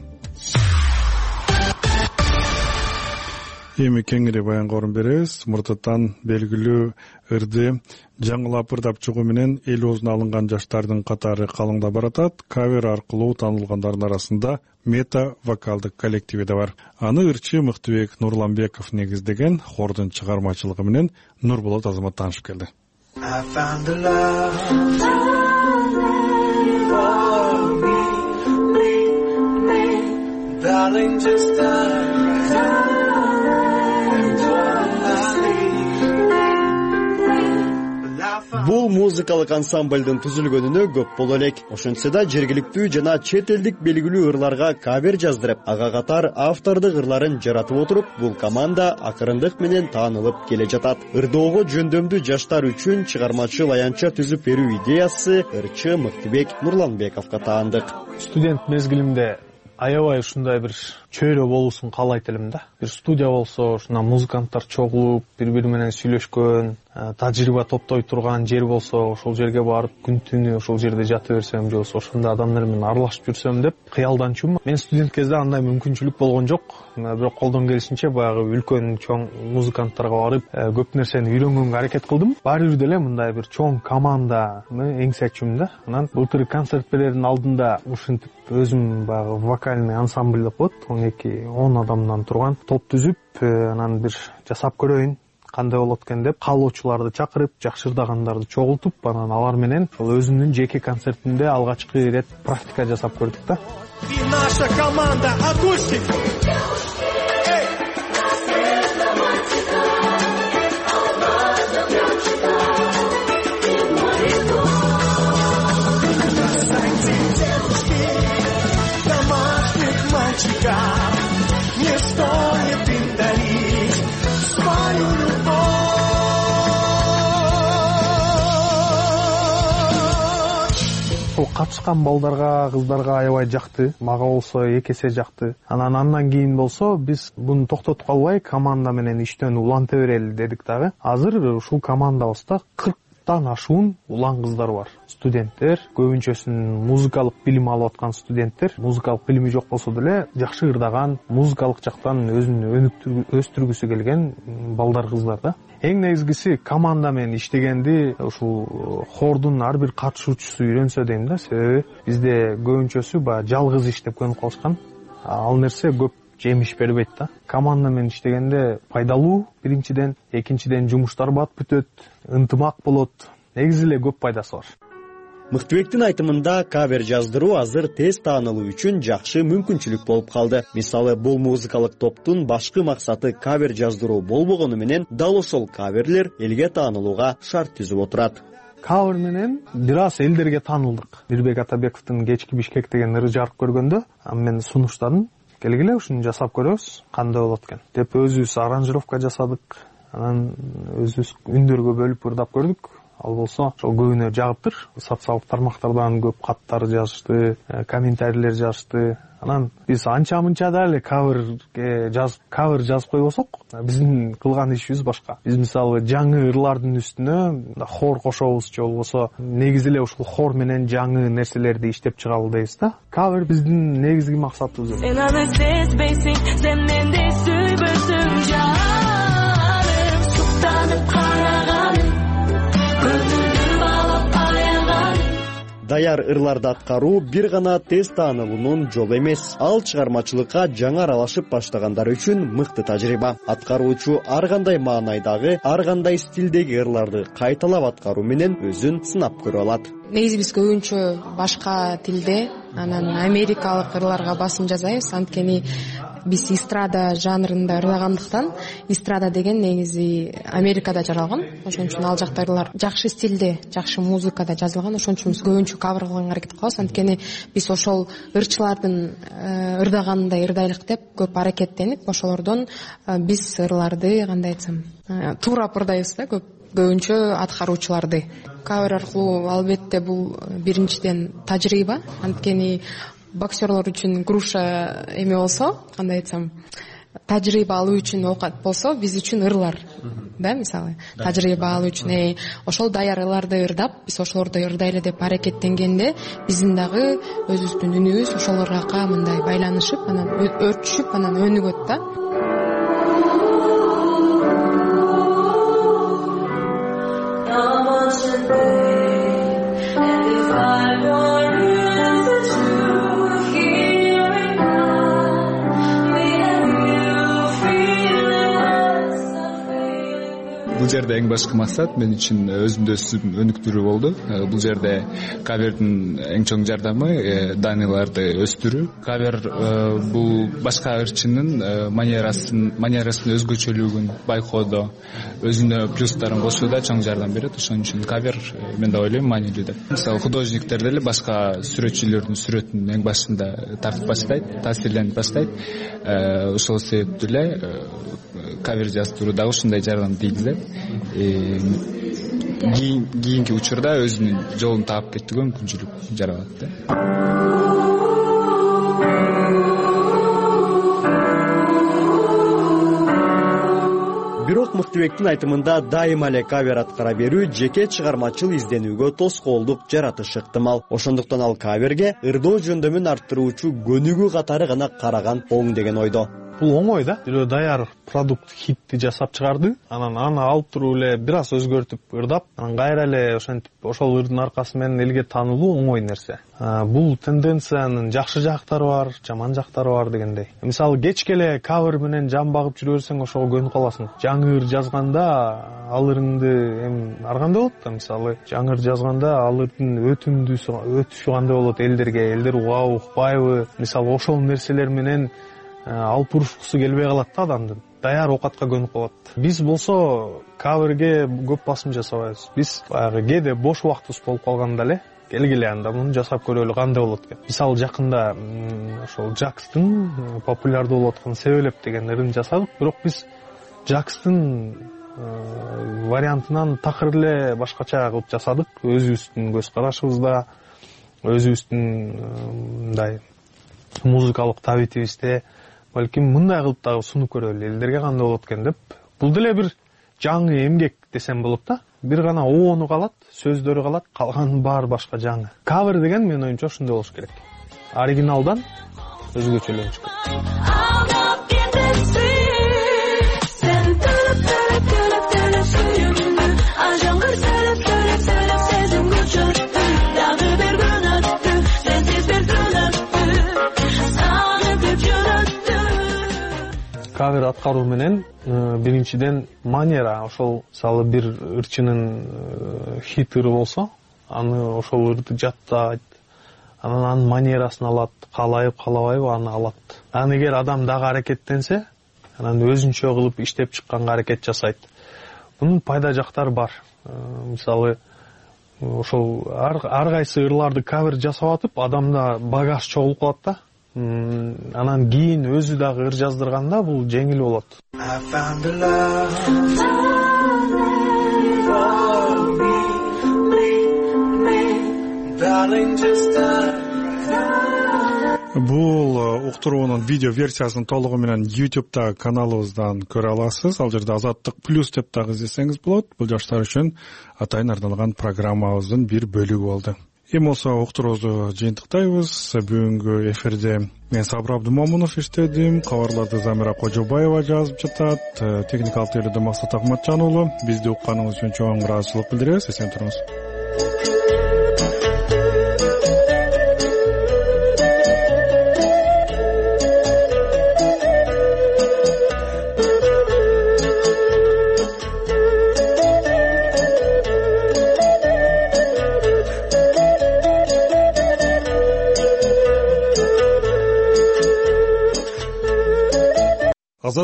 Эми кеңири баянга орун беребиз. Муртаттан белгилүү ырды жаңылап ырдап чыгуу менен эл оозуна алынган жаштардын катары калыңдап баратат. Кавер аркылуу таанылгандардын арасында мета вокалдык коллективи да бар. Аны ырчы Мыктыбек Нурланбеков негиздеген хордун чыгармачылыгы менен Нурболот Азамат таанышып келди. Бул музыкалык ансамблдын түзүлгөнүнө көп боло элек. Ошентсе да жергиликтүү жана чет элдик белгилүү ырларга кавер жаздырып, ага катар автордук ырларын жаратып отуруп, бул команда акырындык менен таанылып келе жатат. Ырдоого жөндөмдүү жаштар үчүн чыгармачыл аянтча түзүп берүү идеясы ырчы Мыктыбек Нурланбековго таандык. Студент мезгилимде аябай ушундай бир чөйрө болуусун каалайт элем да. Бир студия болсо, ушунда музыканттар чогулуп, бири-бири менен сүйлөшкөн, тажрыйба топтой турган жер болсо, ошол жерге барып күн түнү ошол жерде жата берсем, же болбосо ошондой адамдар менен аралашып жүрсөм деп кыялданчумун. Мен студент кезде андай мүмкүнчүлүк болгон жок. Бирок колдон келишинче баягы үлкөн чоң музыканттарга барып, көп нерсени үйрөнгөнгө аракет кылдым. Баары бир деле мындай бир чоң команда эңсечүм да. Анан былтыр концерт берердин алдында ушинтип өзүм баягы вокальный ансамбль деп коет, он эки он адамдан турган топ түзүп, анан бир жасап көрөйүн, кандай болот экен деп каалоочуларды чакырып, жакшы ырдагандарды чогултуп, анан алар менен ошол өзүмдүн жеке концертимде алгачкы ирет практика жасап көрдүк да. Наша команда акустик. Не стоит им дарить свою любовь. Ошол катышкан балдарга, кыздарга аябай жакты. Мага болсо эки эсе жакты. Анан андан кийин болсо биз буну токтотуп калбай команда менен иштөөнү уланта берели дедик дагы. Азыр ушул командабызда кырктан ашуун улан кыздар бар. Студенттер, көбүнчөсүн музыкалык билим алып аткан студенттер, музыкалык билими жок болсо деле жакшы ырдаган, музыкалык жактан өзүн өнүктүргү өстүргүсү келген балдар, кыздар да. Эң негизгиси команда менен иштегенди ушул хордун ар бир катышуучусу үйрөнсө дейм да. Себеби бизде көбүнчөсү баягы жалгыз иштеп көнүп калышкан. Ал нерсе көп жемиш бербейт да. Команда менен иштегенде пайдалуу биринчиден, экинчиден жумуштар бат бүтөт, ынтымак болот. Негизи эле көп пайдасы бар. Мыктыбектин айтымында кавер жаздыруу азыр тез таанылуу үчүн жакшы мүмкүнчүлүк болуп калды. Мисалы, бул музыкалык топтун башкы максаты кавер жаздыруу болбогону менен дал ошол каверлер элге таанылууга шарт түзүп отурат. Кавер менен бир аз элдерге таанылдык. Мирбек Атабековдун Кечки Бишкек деген ыры жарык көргөндө, мен сунуштадым. Келгиле ушуну жасап көрөбүз, кандай болот экен деп өзүбүз аранжировка жасадык. Анан өзүбүз үндөргө бөлүп ырдап көрдүк. ал болсо ошол көбүнө жагыптыр. Социалдык тармактардан көп каттар жазышты, комментарийлер жазышты. Анан биз анча мынча да эле каверге жазып, кавер жазып койбосок, биздин кылган ишибиз башка. Биз мисалы жаңы ырлардын үстүнө хор кошобуз же болбосо негизи эле ушул хор менен жаңы нерселерди иштеп чыгалы дейбиз да. Кавер биздин негизги максатыбыз. Сен аны сезбейсиң, сен менди сүйбөйсүң жаным, суктанып караганым, көңүлдү алып аяган. Даяр ырларды аткаруу бир гана тез таанылуунун жолу эмес. Ал чыгармачылыкка жаңы аралашып баштагандар үчүн мыкты тажрыйба. Аткаруучу ар кандай маанайдагы, ар кандай стилдеги ырларды кайталап аткаруу менен өзүн сынап көрө алат. Негизи биз көбүнчө башка тилде, анан америкалык ырларга басым жасайбыз. Анткени биз эстрада жанрында ырлагандыктан, эстрада деген негизи Америкада жаралган. Ошон үчүн ал жакта ырлар жакшы стилде, жакшы музыкада жазылган. Ошон үчүн биз көбүнчө кавер кылганга аракет кылабыз. Анткени биз ошол ырчылардын ырдаганындай ырдайлык деп көп аракеттенип, ошолордон биз ырларды кандай айтсам, туурап ырдайбыз да көп. Көбүнчө аткаруучуларды кавер аркылуу албетте бул биринчиден тажрыйба. Анткени боксерлор үчүн груша эме болсо, кандай айтсам, тажрыйба алуу үчүн оокат болсо, биз үчүн ырлар. Да, мисалы, тажрыйба алуу үчүн ошол даяр ырларды ырдап, биз ошолордой ырдайлы деп аракеттенгенде, биздин дагы өзүбүздүн үнүбүз ошолорго мындай байланышып, анан өрчүшүп, анан өнүгөт да. Бул жерде эң башкы максат мен үчүн өзүмдү өзүм өнүктүрүү болду. Бул жерде кавердин эң чоң жардамы даныларды өстүрүү. Кавер бул башка ырчынын манерасын, манерасын өзгөчөлүгүн байкоодо, өзүнө плюстарын кошууда чоң жардам берет. Ошон үчүн кавер мен да ойлойм маанилүү деп. Мисалы художниктер деле башка сүрөтчүлөрдүн сүрөтүн эң башында тартып баштайт, таасирленип баштайт. Ошол себептүү эле кавер жаздыруу дагы ушундай жардам тийгизет. Кийинки учурда өзүнүн жолун таап кетүүгө мүмкүнчүлүк жаралат да. Бирок Мыктыбектин айтымында дайыма эле кавер аткара берүү жеке чыгармачыл изденүүгө тоскоолдук жаратышы ыктымал. Ошондуктан ал каверге ырдоо жөндөмүн арттыруучу көнүгүү катары гана караган оң деген ойдо. Бул оңой да. Бирөө даяр продукт хитти жасап чыгарды, анан аны алып туруп эле бир аз өзгөртүп ырдап, анан кайра эле ошентип ошол ырдын аркасы менен элге таанылуу оңой нерсе. Бул тенденциянын жакшы жактары бар, жаман жактары бар дегендей. Мисалы кечке эле кавер менен жан багып жүрө берсең ошого көнүп каласың. Жаңы ыр жазганда ал ырыңды эми ар кандай болот да, мисалы жаңы ыр жазганда ал ырдын өтүндүсү өтүшү кандай болот элдерге, элдер угабы, укпайбы? Мисалы ошол нерселер менен алып урушкусу келбей калат да адамдын. Даяр оокатка көнүп калат. Биз болсо каверге көп басым жасабайбыз. Биз баягы кээде бош убактыбыз болуп калганда эле келгиле анда муну жасап көрөлү кандай болот деп. Мисалы жакында ошол Жакстын популярдуу болуп аткан Себелеп деген ырын жасадык, бирок биз Жакстын вариантынан такыр эле башкача кылып жасадык. Өзүбүздүн көз карашыбызда, өзүбүздүн мындай музыкалык табитибизде балким мындай кылып дагы сунуп көрөлү, элдерге кандай болот экен деп. Бул деле бир жаңы эмгек десем болот да. Бир гана оону калат, сөздөрү калат, калган баары башка жаңы. Кавер деген менин оюмча ушундай болуш керек. Оригиналдан өзгөчөлөнүш керек. Кавер аткаруу менен биринчиден манера, ошол мисалы бир ырчынын хит ыры болсо, аны ошол ырды жаттайт, анан анын манерасын алат, каалайбы каалабайбы аны алат. Анан эгер адам дагы аракеттенсе, анан өзүнчө кылып иштеп чыкканга аракет жасайт. Бунун пайда жактары бар. Мисалы ошол ар кайсы ырларды кавер жасап атып, адамда багаж чогулуп калат да. Анан кийин өзү дагы ыр жаздырганда бул жеңил болот. бул уктуруунун видео версиясын толугу менен ютубта каналыбыздан көрө аласыз. Ал жерде Азаттык плюс деп дагы издесеңиз болот. Бул жаштар үчүн атайын арналган программабыздын бир бөлүгү болду. Эми болсо уктуруубузду жыйынтыктайбыз. Бүгүнкү эфирде мен Сабыр Абдымомунов иштедим, кабарларды Замира Кожобаева жазып жатат, техникалык тейлөөдө Максат Акматжан уулу. Бизди укканыңыз үчүн чоң ыраазычылык билдиребиз. Эсен туруңуз.